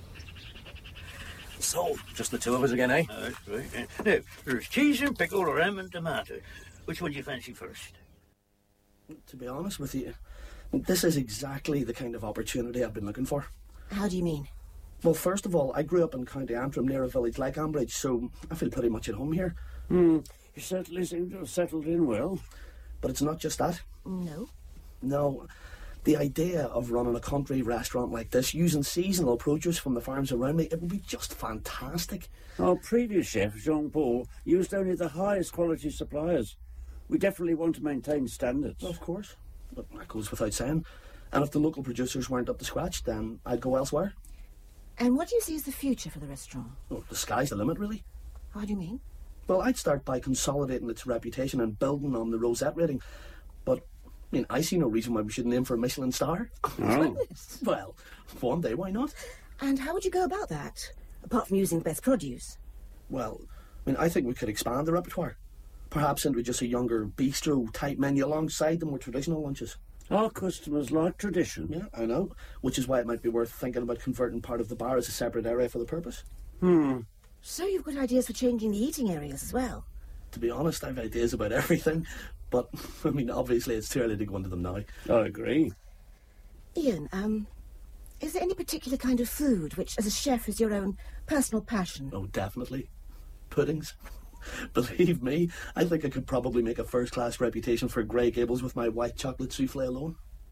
So, just the two of us again, eh? That's right. Now, there's cheese and pickle or ham and tomato. Which one do you fancy first? To be honest with you, this is exactly the kind of opportunity I've been looking for. How do you mean? Well, first of all, I grew up in County Antrim near a village like Ambridge, so I feel pretty much at home here. You certainly seem to have settled in well. But it's not just that. No. No. The idea of running a country restaurant like this, using seasonal produce from the farms around me, it would be just fantastic. Our previous chef, Jean-Paul, used only the highest quality suppliers. We definitely want to maintain standards. Of course. But that goes without saying. And if the local producers weren't up to scratch, then I'd go elsewhere. And what do you see as the future for the restaurant? Well, the sky's the limit, really. How do you mean? Well, I'd start by consolidating its reputation and building on the Rosette rating. But, I see no reason why we shouldn't aim for a Michelin star. Oh. Well, one day, why not? And how would you go about that, apart from using the best produce? Well, I think we could expand the repertoire. Perhaps introduce a younger bistro-type menu alongside the more traditional lunches. Our customers like tradition. Yeah, I know. Which is why it might be worth thinking about converting part of the bar as a separate area for the purpose. So you've got ideas for changing the eating areas as well? To be honest, I've ideas about everything. But, obviously it's too early to go into them now. I agree. Ian, is there any particular kind of food which, as a chef, is your own personal passion? Oh, definitely. Puddings. Believe me, I think I could probably make a first-class reputation for Grey Gables with my white chocolate souffle alone.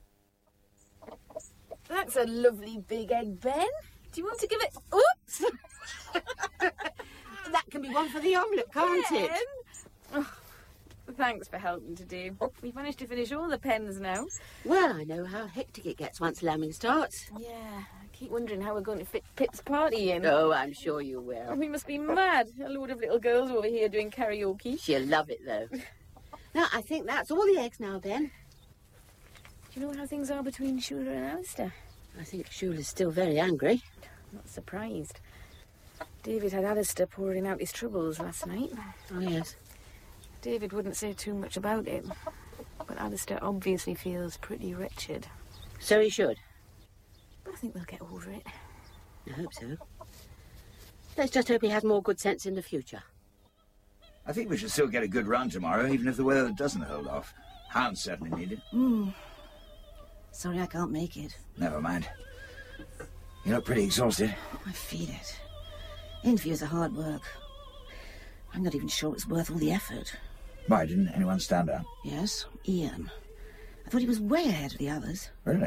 That's a lovely big egg, Ben. Do you want to give it... Oops! That can be one for the omelette, can't it? Oh, thanks for helping today. We've managed to finish all the pens now. Well, I know how hectic it gets once lambing starts. Yeah, I keep wondering how we're going to fit Pip's party in. Oh, I'm sure you will. We must be mad. A load of little girls over here doing karaoke. She'll love it, though. Now, I think that's all the eggs now, Ben. Do you know how things are between Shula and Alistair? I think Shula's still very angry. I'm not surprised. David had Alistair pouring out his troubles last night. Oh, yes. David wouldn't say too much about it, but Alistair obviously feels pretty wretched. So he should. But I think they'll get over it. I hope so. Let's just hope he has more good sense in the future. I think we should still get a good run tomorrow, even if the weather doesn't hold off. Hounds certainly need it. Sorry I can't make it. Never mind. You look pretty exhausted. I feel it. Interviews are hard work. I'm not even sure it's worth all the effort. Why, didn't anyone stand up? Yes, Ian. I thought he was way ahead of the others. Really?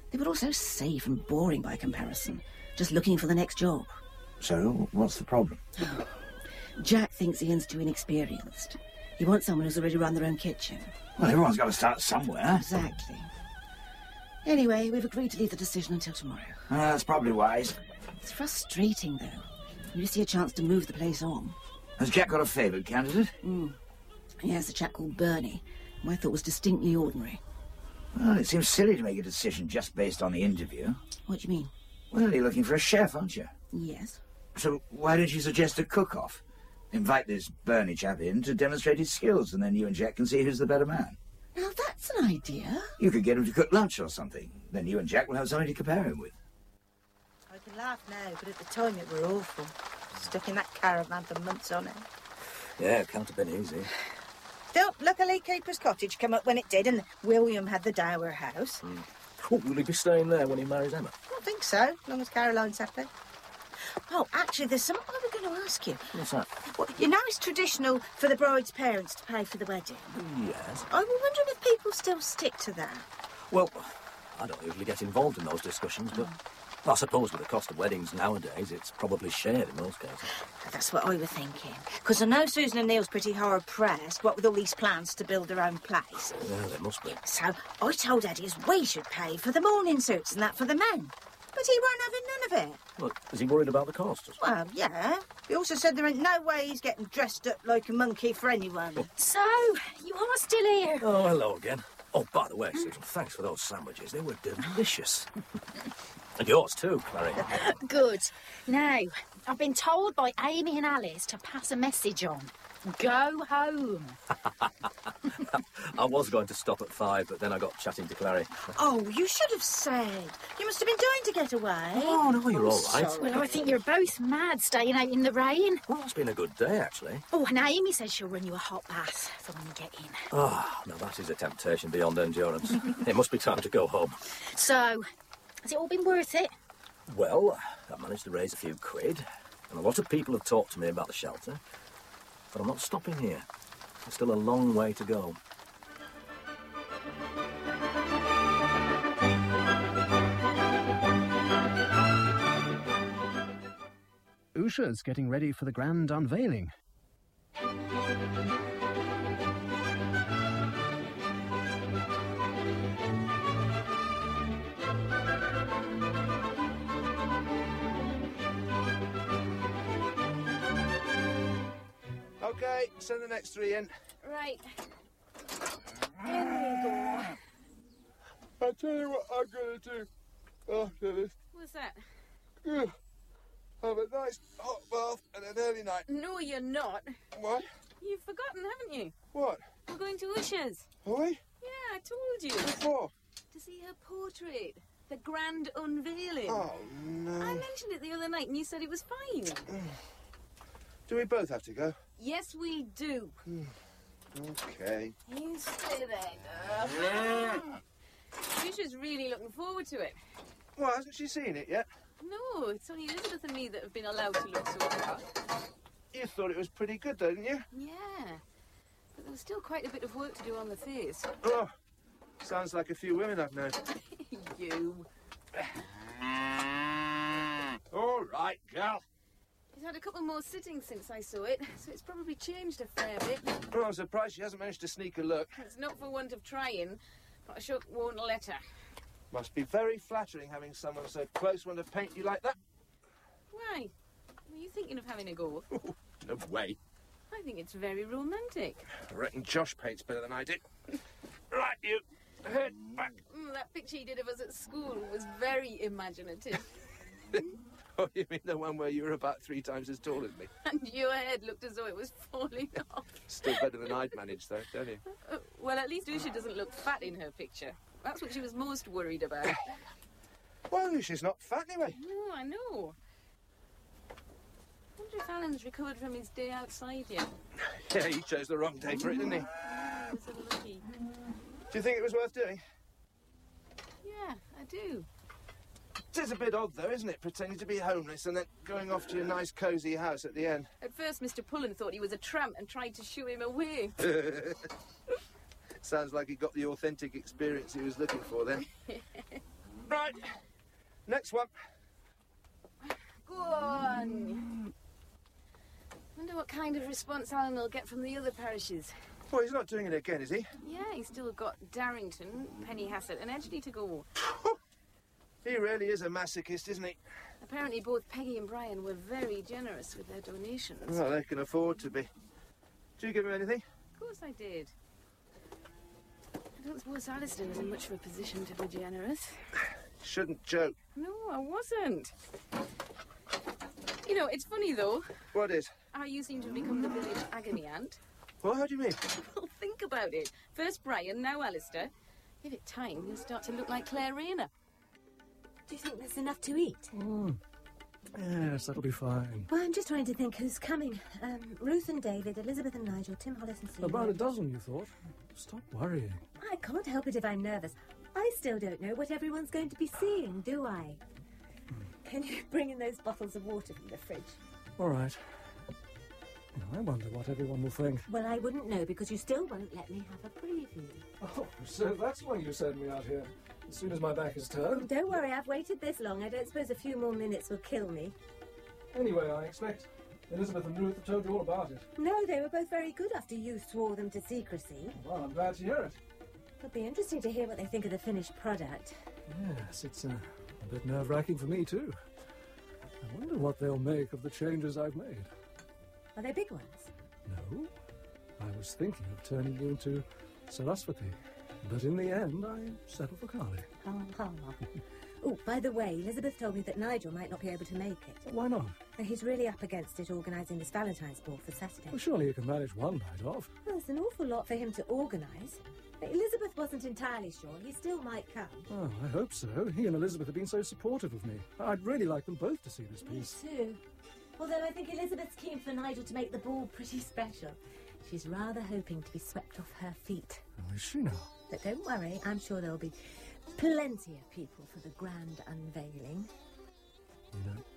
They were all so safe and boring by comparison, just looking for the next job. So, what's the problem? Jack thinks Ian's too inexperienced. He wants someone who's already run their own kitchen. Well, everyone's got to start somewhere. Exactly. Anyway, we've agreed to leave the decision until tomorrow. That's probably wise. It's frustrating, though. You see a chance to move the place on. Has Jack got a favoured candidate? Yes, a chap called Bernie, who I thought was distinctly ordinary. Well, it seems silly to make a decision just based on the interview. What do you mean? Well, you're looking for a chef, aren't you? Yes. So why don't you suggest a cook-off? Invite this Bernie chap in to demonstrate his skills, and then you and Jack can see who's the better man. Now, that's an idea. You could get him to cook lunch or something. Then you and Jack will have something to compare him with. I can laugh now, but at the time it were awful. Stuck in that caravan for months on end. Yeah, it can't have been easy. Still, luckily Keeper's Cottage came up when it did, and William had the dower house. Oh, will he be staying there when he marries Emma? I don't think so, as long as Caroline's happy. Oh, actually, there's something I was going to ask you. What's that? Well, you know it's traditional for the bride's parents to pay for the wedding. Yes. I was wondering if people still stick to that. Well, I don't usually get involved in those discussions, but I suppose with the cost of weddings nowadays, it's probably shared in most cases. That's what I was thinking. Because I know Susan and Neil's pretty hard-pressed, what with all these plans to build their own place. Yeah, they must be. So I told Eddie as we should pay for the morning suits and that for the men. But he weren't having none of it. Well, is he worried about the cost? Well, yeah. He also said there ain't no way he's getting dressed up like a monkey for anyone. So, you are still here? Oh, hello again. Oh, by the way, Susan, thanks for those sandwiches. They were delicious. And yours too, Clary. Good. Now, I've been told by Amy and Alice to pass a message on. Go home. I was going to stop at 5, but then I got chatting to Clary. Oh, you should have said. You must have been dying to get away. Oh, no, you're all right. Well, I think you're both mad staying out in the rain. Well, it's been a good day, actually. Oh, and Amy says she'll run you a hot bath for when you get in. Oh, now that is a temptation beyond endurance. It must be time to go home. So, has it all been worth it? Well, I managed to raise a few quid, and a lot of people have talked to me about the shelter. But I'm not stopping here. There's still a long way to go. Usha's getting ready for the grand unveiling. OK, send the next 3 in. Right. In we go. I'll tell you what I'm going to do after this. What's that? Have a nice hot bath and an early night. No, you're not. What? You've forgotten, haven't you? What? We're going to Usha's. Are we? Yeah, I told you. What for? To see her portrait. The grand unveiling. Oh, no. I mentioned it the other night and you said it was fine. Do we both have to go? Yes, we do. OK. You stay there. Usha's really looking forward to it. Well, hasn't she seen it yet? No, it's only Elizabeth and me that have been allowed to look so far. You thought it was pretty good, though, didn't you? Yeah. But there was still quite a bit of work to do on the face. Oh, sounds like a few women I've known. You. All right, girl. He's had a couple more sittings since I saw it, so it's probably changed a fair bit. Well, I'm surprised she hasn't managed to sneak a look. It's not for want of trying, but I sure won't let her. Must be very flattering having someone so close want to paint you like that. Why? Were you thinking of having a go? No way. I think it's very romantic. I reckon Josh paints better than I did. Right, you. Head back. That picture he did of us at school was very imaginative. Oh, you mean the one where you were about 3 times as tall as me? And your head looked as though it was falling off. Still better than I'd managed, though, don't you? Well, at least Usha doesn't look fat in her picture. That's what she was most worried about. Well, she's not fat anyway. No, I know. I wonder if Alan's recovered from his day outside yet. Yeah, he chose the wrong day for it, didn't he? He was so lucky. Do you think it was worth doing? Yeah, I do. It is a bit odd, though, isn't it? Pretending to be homeless and then going off to your nice, cosy house at the end. At first, Mr. Pullen thought he was a tramp and tried to shoo him away. Sounds like he got the authentic experience he was looking for then. Right. Next one. Go on. Wonder what kind of response Alan will get from the other parishes. Well, he's not doing it again, is he? Yeah, he's still got Darrington, Pennyhassett and Edgeley to go. He really is a masochist, isn't he? Apparently both Peggy and Brian were very generous with their donations. Well, they can afford to be. Did you give him anything? Of course I did. I don't suppose Alistair was in much of a position to be generous. Shouldn't joke. No, I wasn't. You know, it's funny though. What is? How you seem to have become the village agony aunt. Well, how do you mean? Well, think about it. First Brian, now Alistair. Give it time, he'll start to look like Claire Rayner. Do you think there's enough to eat? Yes, that'll be fine. Well, I'm just trying to think who's coming. Ruth and David, Elizabeth and Nigel, Tim Hollis and Sue. About a dozen, you thought? Stop worrying. I can't help it if I'm nervous. I still don't know what everyone's going to be seeing, do I? Can you bring in those bottles of water from the fridge? All right. I wonder what everyone will think. Well, I wouldn't know because you still won't let me have a preview. Oh, so that's why you sent me out here. As soon as my back is turned. Don't worry, I've waited this long. I don't suppose a few more minutes will kill me. Anyway, I expect Elizabeth and Ruth have told you all about it. No, they were both very good after you swore them to secrecy. Well, I'm glad to hear it. It'll be interesting to hear what they think of the finished product. Yes, it's a bit nerve-wracking for me, too. I wonder what they'll make of the changes I've made. Are they big ones? No. I was thinking of turning you into Saraswati. But in the end, I settled for Kali. Oh, by the way, Elizabeth told me that Nigel might not be able to make it. Why not? He's really up against it, organising this Valentine's ball for Saturday. Well, surely you can manage one night off. Well, there's an awful lot for him to organise. Elizabeth wasn't entirely sure. He still might come. Oh, I hope so. He and Elizabeth have been so supportive of me. I'd really like them both to see this piece. Me too. Although I think Elizabeth's keen for Nigel to make the ball pretty special. She's rather hoping to be swept off her feet. Oh, is she now? But don't worry, I'm sure there'll be plenty of people for the grand unveiling. You know,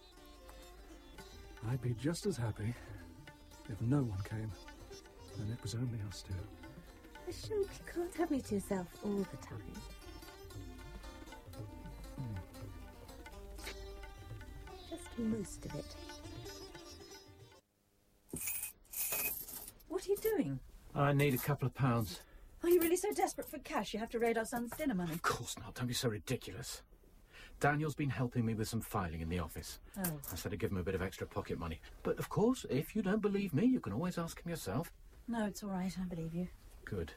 I'd be just as happy if no one came and it was only us two. Ashok, you can't have me to yourself all the time. Just most of it. What are you doing? I need a couple of pounds. Are you really so desperate for cash you have to raid our son's dinner money? Of course not. Don't be so ridiculous. Daniel's been helping me with some filing in the office. Oh. I said I'd give him a bit of extra pocket money. But, of course, if you don't believe me, you can always ask him yourself. No, it's all right. I believe you. Good.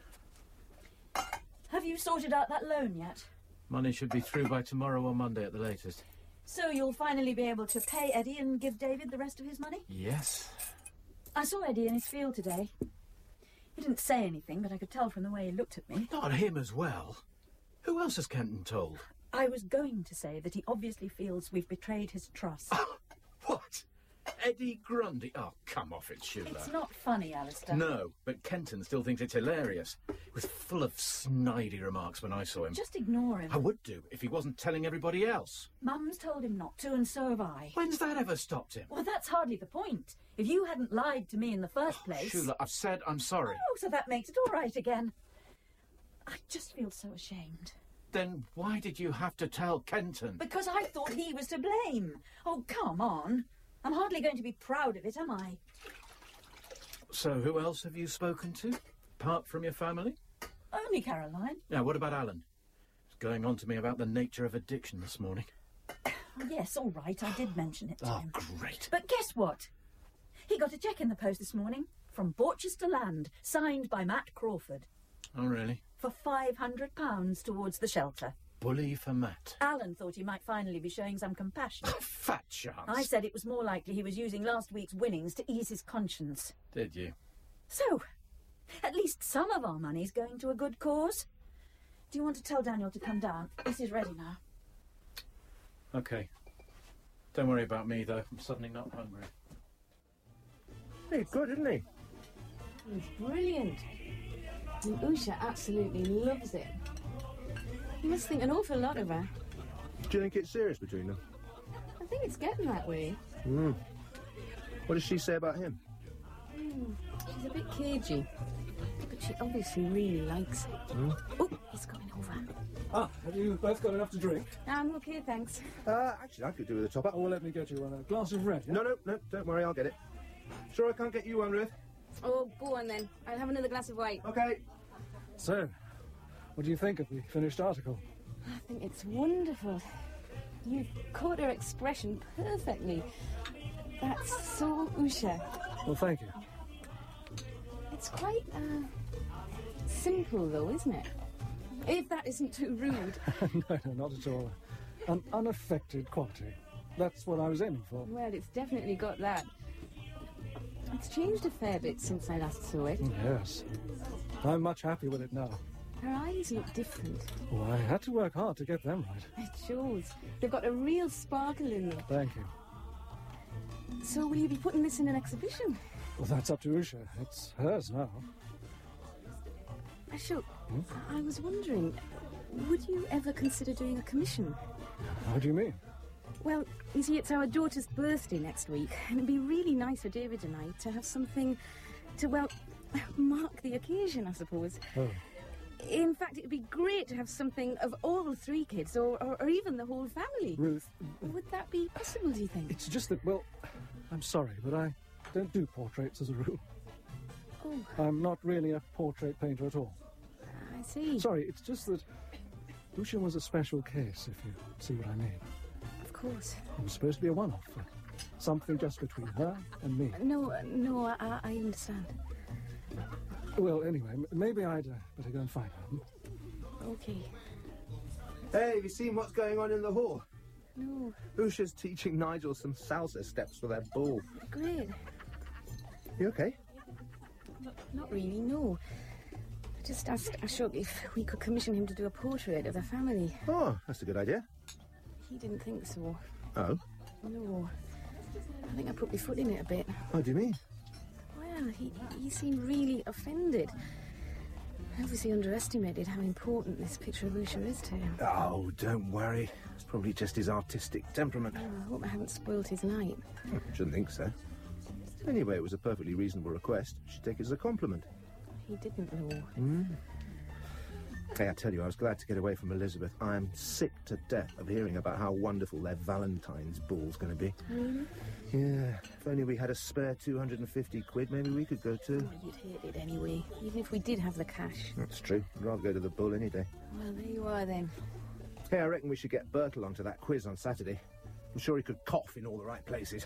Have you sorted out that loan yet? Money should be through by tomorrow or Monday at the latest. So you'll finally be able to pay Eddie and give David the rest of his money? Yes. I saw Eddie in his field today. He didn't say anything, but I could tell from the way he looked at me. Not him as well. Who else has Kenton told? I was going to say that he obviously feels we've betrayed his trust. What? Eddie Grundy? Oh, come off it, Sheila. It's not funny, Alistair. No, but Kenton still thinks it's hilarious. He was full of snidey remarks when I saw him. Just ignore him. I would do if he wasn't telling everybody else. Mum's told him not to, and so have I. When's that ever stopped him? Well, that's hardly the point. If you hadn't lied to me in the first place... Sheila, I've said I'm sorry. Oh, so that makes it all right again. I just feel so ashamed. Then why did you have to tell Kenton? Because I thought he was to blame. Oh, come on. I'm hardly going to be proud of it, am I? So who else have you spoken to, apart from your family? Only Caroline. Now, what about Alan? He was going on to me about the nature of addiction this morning. Yes, all right, I did mention it to him. Oh, great. But guess what? He got a cheque in the post this morning from Borchester Land, signed by Matt Crawford. Oh, really? For £500 towards the shelter. Bully for Matt. Alan thought he might finally be showing some compassion. Fat chance. I said it was more likely he was using last week's winnings to ease his conscience. Did you? So, at least some of our money's going to a good cause. Do you want to tell Daniel to come down? This is ready now. OK. Don't worry about me, though. I'm suddenly not hungry. He's good, isn't he? He's brilliant. And Usha absolutely loves it. You must think an awful lot of her. Do you think it's serious between them? I think it's getting that way. What does she say about him? She's a bit cagey, but she obviously really likes it. Oh, he's coming over. Have you both got enough to drink? I'm okay, thanks. Actually, I could do with a top-up. Oh, well, let me get you a glass of red. Yeah? No, don't worry, I'll get it. Sure I can't get you one, Ruth? Oh, go on then. I'll have another glass of white. Okay. So, what do you think of the finished article? I think it's wonderful. You've caught her expression perfectly. That's so Usha. Well, thank you. It's quite, simple, though, isn't it? If that isn't too rude. No, not at all. An unaffected quality. That's what I was aiming for. Well, it's definitely got that. It's changed a fair bit since I last saw it. Yes. I'm much happier with it now. Her eyes look different. Oh, I had to work hard to get them right. It shows. They've got a real sparkle in them. Thank you. So will you be putting this in an exhibition? Well, that's up to Usha. It's hers now. Ashok, I was wondering, would you ever consider doing a commission? What do you mean? Well, you see, it's our daughter's birthday next week, and it'd be really nice for David and I to have something to, well, mark the occasion, I suppose. Oh. In fact, it'd be great to have something of all three kids, or even the whole family. Ruth. Would that be possible, do you think? It's just that, well, I'm sorry, but I don't do portraits as a rule. Oh. I'm not really a portrait painter at all. I see. Sorry, it's just that Usha was a special case, if you see what I mean. Of course. It was supposed to be a one-off. Something just between her and me. No, I understand. Well, anyway, maybe I'd better go and find her. Okay. Hey, have you seen what's going on in the hall? No. Usha's teaching Nigel some salsa steps for their ball. Great. You okay? Not really, no. I just asked Ashok if we could commission him to do a portrait of the family. Oh, that's a good idea. He didn't think so. Oh? No. I think I put my foot in it a bit. What do you mean? Well, he seemed really offended. I obviously underestimated how important this picture of Usha is to him. Oh, don't worry. It's probably just his artistic temperament. Oh, I hope I haven't spoilt his night. Shouldn't think so. Anyway, it was a perfectly reasonable request. You should take it as a compliment. He didn't know. Hey, I tell you, I was glad to get away from Elizabeth. I am sick to death of hearing about how wonderful their Valentine's ball's going to be. Really? Yeah, if only we had a spare 250 quid, maybe we could go too. Oh, you'd hate it anyway, even if we did have the cash. That's true. I'd rather go to the bull any day. Well, there you are then. Hey, I reckon we should get Bertel onto that quiz on Saturday. I'm sure he could cough in all the right places.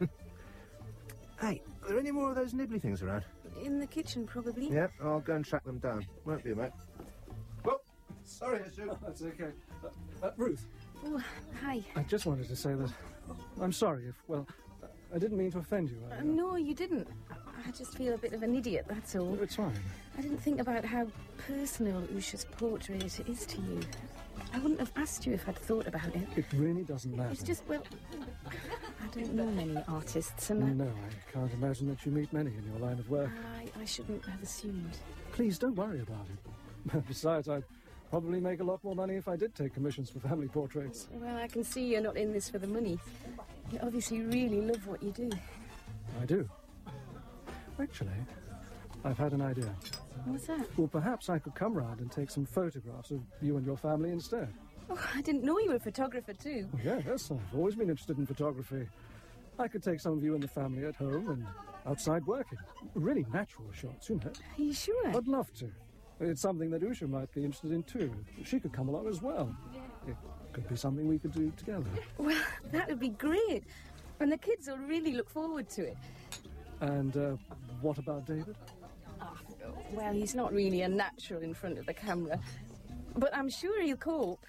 Hey, are there any more of those nibbly things around? In the kitchen, probably. Yeah, I'll go and track them down. Won't be a minute. Well, sorry, Ashok. Oh, that's okay. Ruth. Oh, hi. I just wanted to say that I'm sorry if, well, I didn't mean to offend you. No, you didn't. I just feel a bit of an idiot, that's all. It's fine. I didn't think about how personal Usha's portrait is to you. I wouldn't have asked you if I'd thought about it. It really doesn't matter. It's just, well, I don't know many artists, and No, I can't imagine that you meet many in your line of work. I shouldn't have assumed. Please don't worry about it. Besides, I'd probably make a lot more money if I did take commissions for family portraits. Well, I can see you're not in this for the money. You obviously really love what you do. I do. Actually, I've had an idea. What's that? Well, perhaps I could come round and take some photographs of you and your family instead. Oh, I didn't know you were a photographer too. Oh, yes, I've always been interested in photography. I could take some of you and the family at home and outside working. Really natural shots, you know. Are you sure? I'd love to. It's something that Usha might be interested in too. She could come along as well. It could be something we could do together. Well, that would be great. And the kids will really look forward to it. And what about David? Oh, well, he's not really a natural in front of the camera. But I'm sure he'll cope.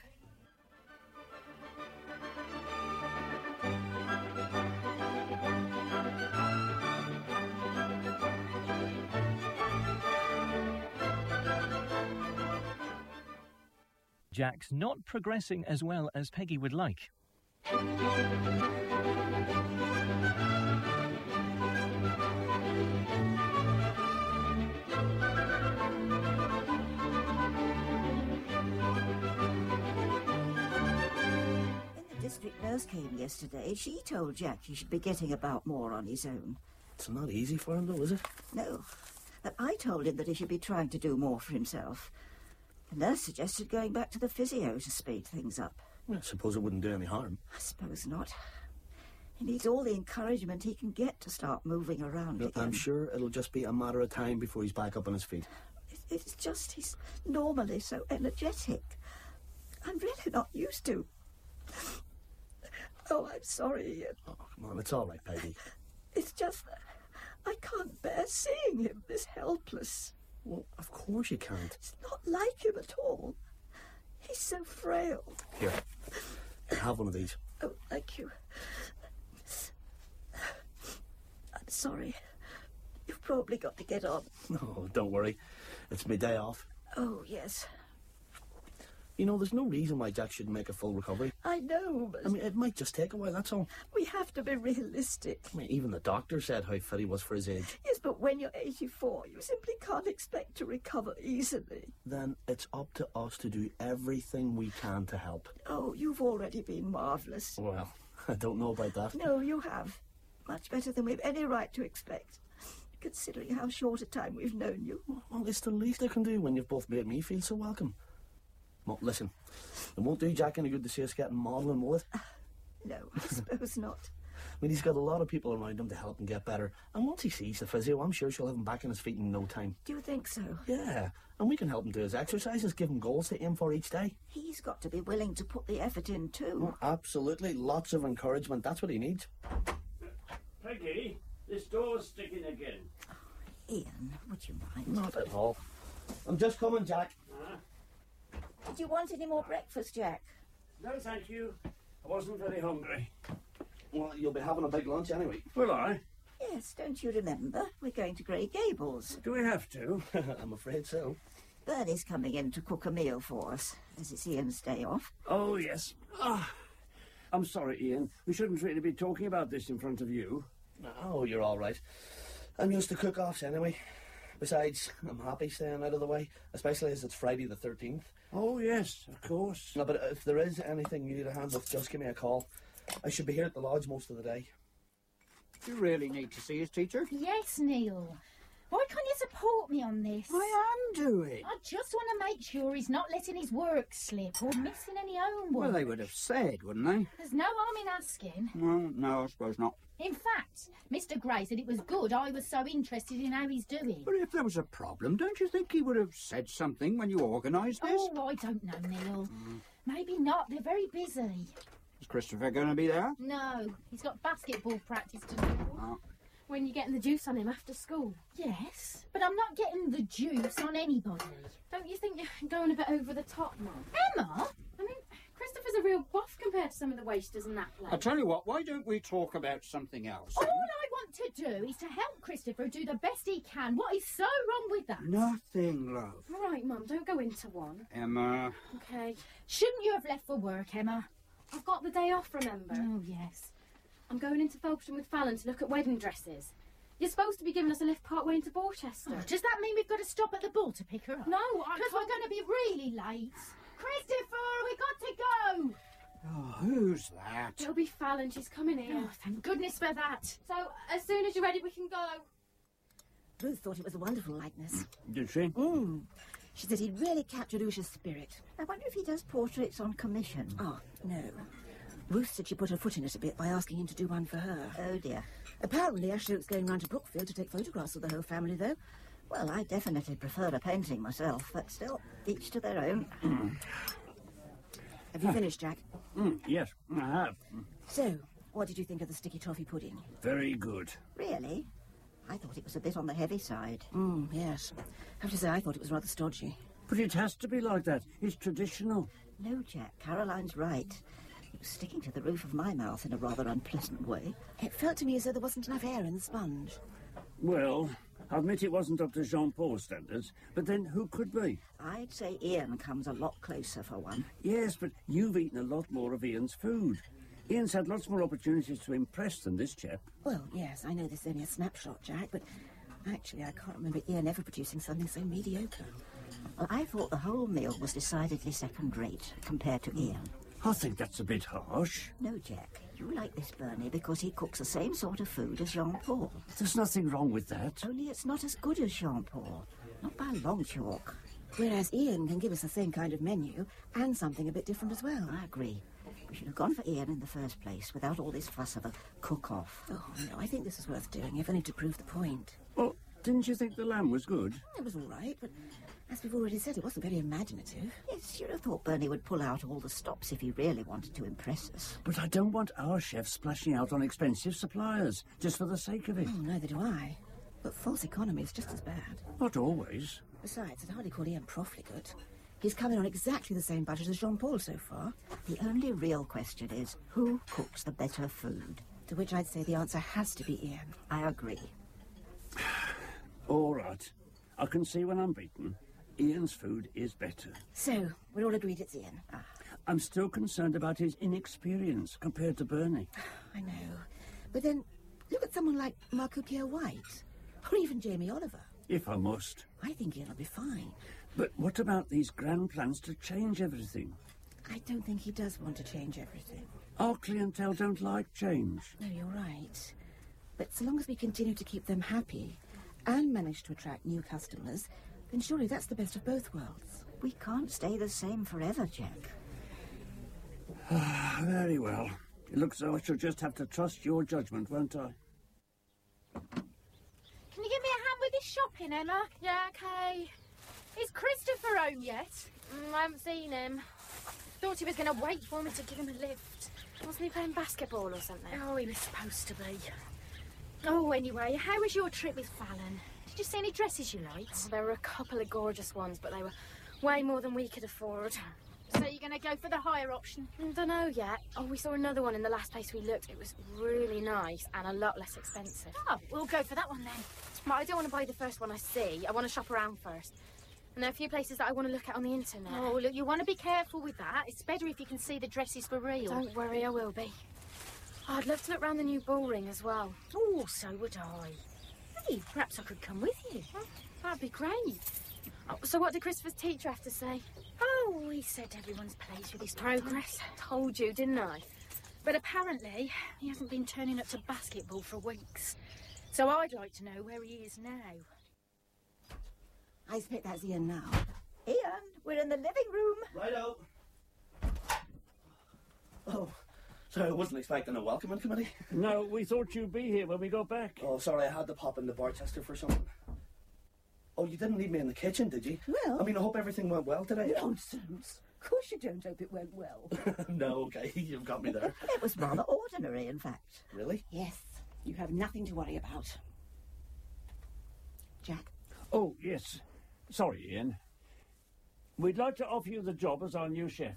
Jack's not progressing as well as Peggy would like. District nurse came yesterday. She told Jack he should be getting about more on his own. It's not easy for him, though, is it? No. But I told him that he should be trying to do more for himself. The nurse suggested going back to the physio to speed things up. I suppose it wouldn't do any harm. I suppose not. He needs all the encouragement he can get to start moving around again. I'm sure it'll just be a matter of time before he's back up on his feet. It's just he's normally so energetic. I'm really not used to... Oh, I'm sorry, Ian. Oh, come on, it's all right, Peggy. It's just that I can't bear seeing him this helpless. Well, of course you can't. It's not like him at all. He's so frail. Here, have one of these. Oh, thank you. I'm sorry. You've probably got to get on. No, don't worry. It's my day off. Oh, yes. You know, there's no reason why Jack shouldn't make a full recovery. I know, but... I mean, it might just take a while, that's all. We have to be realistic. I mean, even the doctor said how fit he was for his age. Yes, but when you're 84, you simply can't expect to recover easily. Then it's up to us to do everything we can to help. Oh, you've already been marvellous. Well, I don't know about that. No, you have. Much better than we've any right to expect, considering how short a time we've known you. Well, it's the least I can do when you've both made me feel so welcome. Well, listen, it won't do Jack any good to see us getting maudlin, will it? No, I suppose not. I mean, he's got a lot of people around him to help him get better. And once he sees the physio, I'm sure she'll have him back on his feet in no time. Do you think so? Yeah, and we can help him do his exercises, give him goals to aim for each day. He's got to be willing to put the effort in too. Well, absolutely, lots of encouragement, that's what he needs. Peggy, this door's sticking again. Oh, Ian, would you mind? Not at all. I'm just coming, Jack. Did you want any more breakfast, Jack? No, thank you. I wasn't very hungry. Well, you'll be having a big lunch anyway. Will I? Yes, don't you remember? We're going to Grey Gables. Do we have to? I'm afraid so. Bernie's coming in to cook a meal for us, as it's Ian's day off. Oh, yes. I'm sorry, Ian. We shouldn't really be talking about this in front of you. No, you're all right. I'm used to cook-offs anyway. Besides, I'm happy staying out of the way, especially as it's Friday the 13th. Oh, yes, of course. No, but if there is anything you need a hand with, just give me a call. I should be here at the lodge most of the day. Do you really need to see his teacher? Yes, Neil. Why can't you support me on this? I am doing. I just want to make sure he's not letting his work slip or missing any homework. Well, they would have said, wouldn't they? There's no harm in asking. Well, no, I suppose not. In fact, Mr. Gray said it was good I was so interested in how he's doing. But if there was a problem, don't you think he would have said something when you organised this? Oh, I don't know, Neil. Maybe not. They're very busy. Is Christopher going to be there? No, he's got basketball practice to do. Oh. When you're getting the juice on him after school. Yes, but I'm not getting the juice on anybody. Don't you think you're going a bit over the top, Mum? Emma? I mean, Christopher's a real buff compared to some of the wasters in that place. I tell you what, why don't we talk about something else? All I want to do is to help Christopher do the best he can. What is so wrong with that? Nothing, love. All right, Mum, don't go into one. Emma. Okay. Shouldn't you have left for work, Emma? I've got the day off, remember? Oh, yes. I'm going into Folkestone with Fallon to look at wedding dresses. You're supposed to be giving us a lift part way into Borchester. Oh, does that mean we've got to stop at the Bull to pick her up? No, I Because we're going to be really late. Christopher, we got to go! Oh, who's that? It'll be Fallon, she's coming in. Oh, thank goodness for that. So, as soon as you're ready, we can go. Ruth thought it was a wonderful likeness. Did she? She said he'd really captured Usha's spirit. I wonder if he does portraits on commission. Oh, no. Ruth said she put her foot in it a bit by asking him to do one for her. Oh, dear. Apparently, Ashton's going round to Brookfield to take photographs of the whole family, though. Well, I definitely prefer a painting myself, but still, each to their own. Have you finished, Jack? Yes, I have. So, what did you think of the sticky toffee pudding? Very good. Really? I thought it was a bit on the heavy side. Yes. I have to say, I thought it was rather stodgy. But it has to be like that. It's traditional. No, Jack, Caroline's right. It was sticking to the roof of my mouth in a rather unpleasant way. It felt to me as though there wasn't enough air in the sponge. Well, I admit it wasn't up to Jean-Paul's standards, but then who could be? I'd say Ian comes a lot closer for one. Yes, but you've eaten a lot more of Ian's food. Ian's had lots more opportunities to impress than this chap. Well, yes, I know this is only a snapshot, Jack, but actually I can't remember Ian ever producing something so mediocre. Well, I thought the whole meal was decidedly second-rate compared to Ian. I think that's a bit harsh. No, Jack. You like this Bernie because he cooks the same sort of food as Jean-Paul. There's nothing wrong with that. Only it's not as good as Jean-Paul. Not by a long chalk. Whereas Ian can give us the same kind of menu and something a bit different as well. I agree. We should have gone for Ian in the first place without all this fuss of a cook-off. Oh, no, I think this is worth doing, if only to prove the point. Well, didn't you think the lamb was good? It was all right, but as we've already said, it wasn't very imaginative. Yes, you'd have thought Bernie would pull out all the stops if he really wanted to impress us. But I don't want our chef splashing out on expensive suppliers, just for the sake of it. Oh, neither do I. But false economy is just as bad. Not always. Besides, I'd hardly call Ian Proffly good. He's come in on exactly the same budget as Jean-Paul so far. The only real question is, who cooks the better food? To which I'd say the answer has to be Ian. I agree. All right. I can see when I'm beaten. Ian's food is better. So, we're all agreed it's Ian. I'm still concerned about his inexperience compared to Bernie. I know. But then, look at someone like Marco Pierre White. Or even Jamie Oliver. If I must. I think Ian will be fine. But what about these grand plans to change everything? I don't think he does want to change everything. Our clientele don't like change. No, you're right. But so long as we continue to keep them happy and manage to attract new customers, then surely that's the best of both worlds. We can't stay the same forever, Jack. Very well. It looks as though I shall just have to trust your judgment, won't I? Can you give me a hand with this shopping, Emma? Yeah, okay. Is Christopher home yet? I haven't seen him. Thought he was going to wait for me to give him a lift. Wasn't he playing basketball or something? Oh, he was supposed to be. Oh, anyway, how was your trip with Fallon? Did you see any dresses you liked? Oh, there were a couple of gorgeous ones, but they were way more than we could afford. So you're going to go for the higher option? Don't know yet. Oh, we saw another one in the last place we looked. It was really nice and a lot less expensive. Oh, we'll go for that one then. But I don't want to buy the first one I see. I want to shop around first. And there are a few places that I want to look at on the internet. Oh, look, you want to be careful with that. It's better if you can see the dresses for real. Don't worry, I will be. Oh, I'd love to look round the new Bullring as well. Oh, so would I. Hey, perhaps I could come with you. That'd be great. Oh, so what did Christopher's teacher have to say? Oh, he said everyone's pleased with his progress. Told you, didn't I? But apparently, he hasn't been turning up to basketball for weeks. So I'd like to know where he is now. I expect that's Ian now. Ian, we're in the living room. Righto. Oh, sorry, I wasn't expecting a welcoming committee. No, we thought you'd be here when we got back. Oh, sorry, I had to pop into Barchester for something. Oh, you didn't leave me in the kitchen, did you? Well... I mean, I hope everything went well today. Nonsense. Of course you don't hope it went well. No, okay, you've got me there. It was rather ordinary, in fact. Really? Yes, you have nothing to worry about. Jack? Oh, yes. Sorry, Ian. We'd like to offer you the job as our new chef.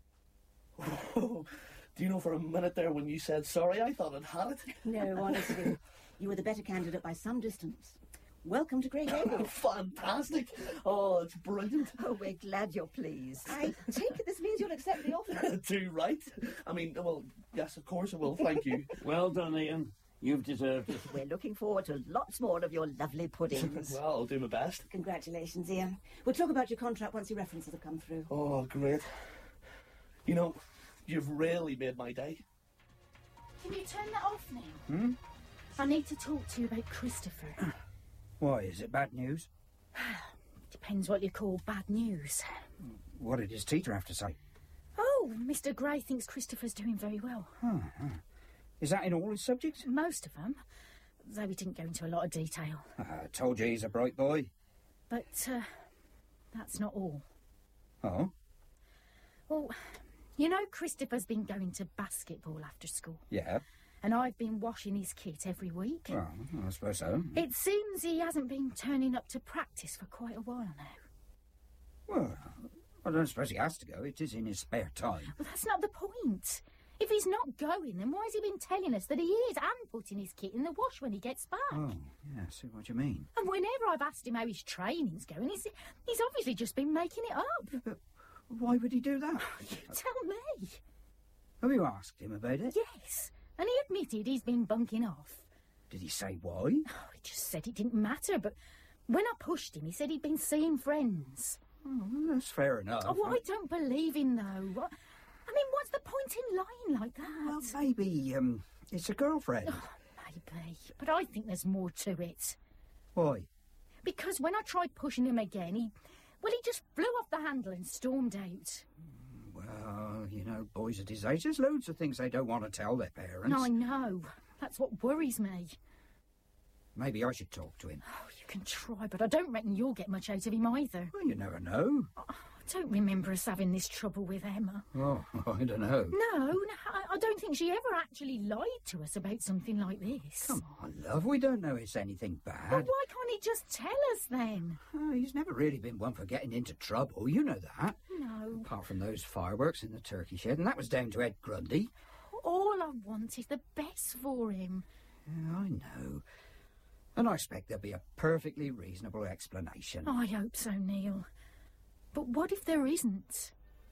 Oh, do you know, for a minute there when you said sorry, I thought I'd had it. No, honestly, you were the better candidate by some distance. Welcome to Grey Gables. Fantastic. Oh, it's brilliant. Oh, we're glad you're pleased. I take it this means you'll accept the offer. Too right. I mean, well, yes, of course I will. Thank you. Well done, Ian. You've deserved it. We're looking forward to lots more of your lovely puddings. Well, I'll do my best. Congratulations, Ian. We'll talk about your contract once your references have come through. Oh, great. You know, you've really made my day. Can you turn that off now? I need to talk to you about Christopher. Why, is it bad news? Depends what you call bad news. What did his teacher have to say? Oh, Mr. Gray thinks Christopher's doing very well. Is that in all his subjects? Most of them, though he didn't go into a lot of detail. I told you he's a bright boy. But that's not all. Oh? Well, you know Christopher's been going to basketball after school. Yeah. And I've been washing his kit every week. Well, I suppose so. It seems he hasn't been turning up to practice for quite a while now. Well, I don't suppose he has to go. It is in his spare time. Well, that's not the point. If he's not going, then why has he been telling us that he is and putting his kit in the wash when he gets back? Oh, yeah, I see what you mean. And whenever I've asked him how his training's going, he's obviously just been making it up. But why would he do that? You tell me. Have you asked him about it? Yes. And he admitted he's been bunking off. Did he say why? Oh, he just said it didn't matter, but when I pushed him, he said he'd been seeing friends. Oh, well, that's fair enough. Oh, I don't believe him, though. I mean, what's the point in lying like that? Well, maybe, it's a girlfriend. Oh, maybe. But I think there's more to it. Why? Because when I tried pushing him again, he Well, he just flew off the handle and stormed out. Well, you know, boys at his age, there's loads of things they don't want to tell their parents. No, I know. That's what worries me. Maybe I should talk to him. Oh, you can try, but I don't reckon you'll get much out of him either. Well, you never know. I don't remember us having this trouble with Emma. Oh, I don't know. No, I don't think she ever actually lied to us about something like this. Come on, love, we don't know it's anything bad. But why can't he just tell us then? Oh, he's never really been one for getting into trouble, you know that. No. Apart from those fireworks in the turkey shed, and that was down to Ed Grundy. All I want is the best for him. Yeah, I know. And I expect there'll be a perfectly reasonable explanation. I hope so, Neil. But what if there isn't?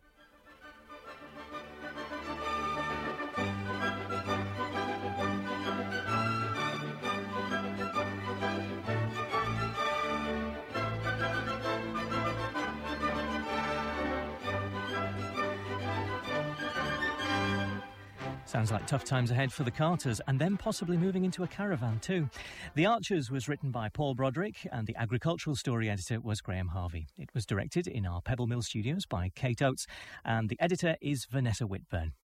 Sounds like tough times ahead for the Carters, and then possibly moving into a caravan too. The Archers was written by Paul Broderick, and the agricultural story editor was Graham Harvey. It was directed in our Pebble Mill studios by Kate Oates, and the editor is Vanessa Whitburn.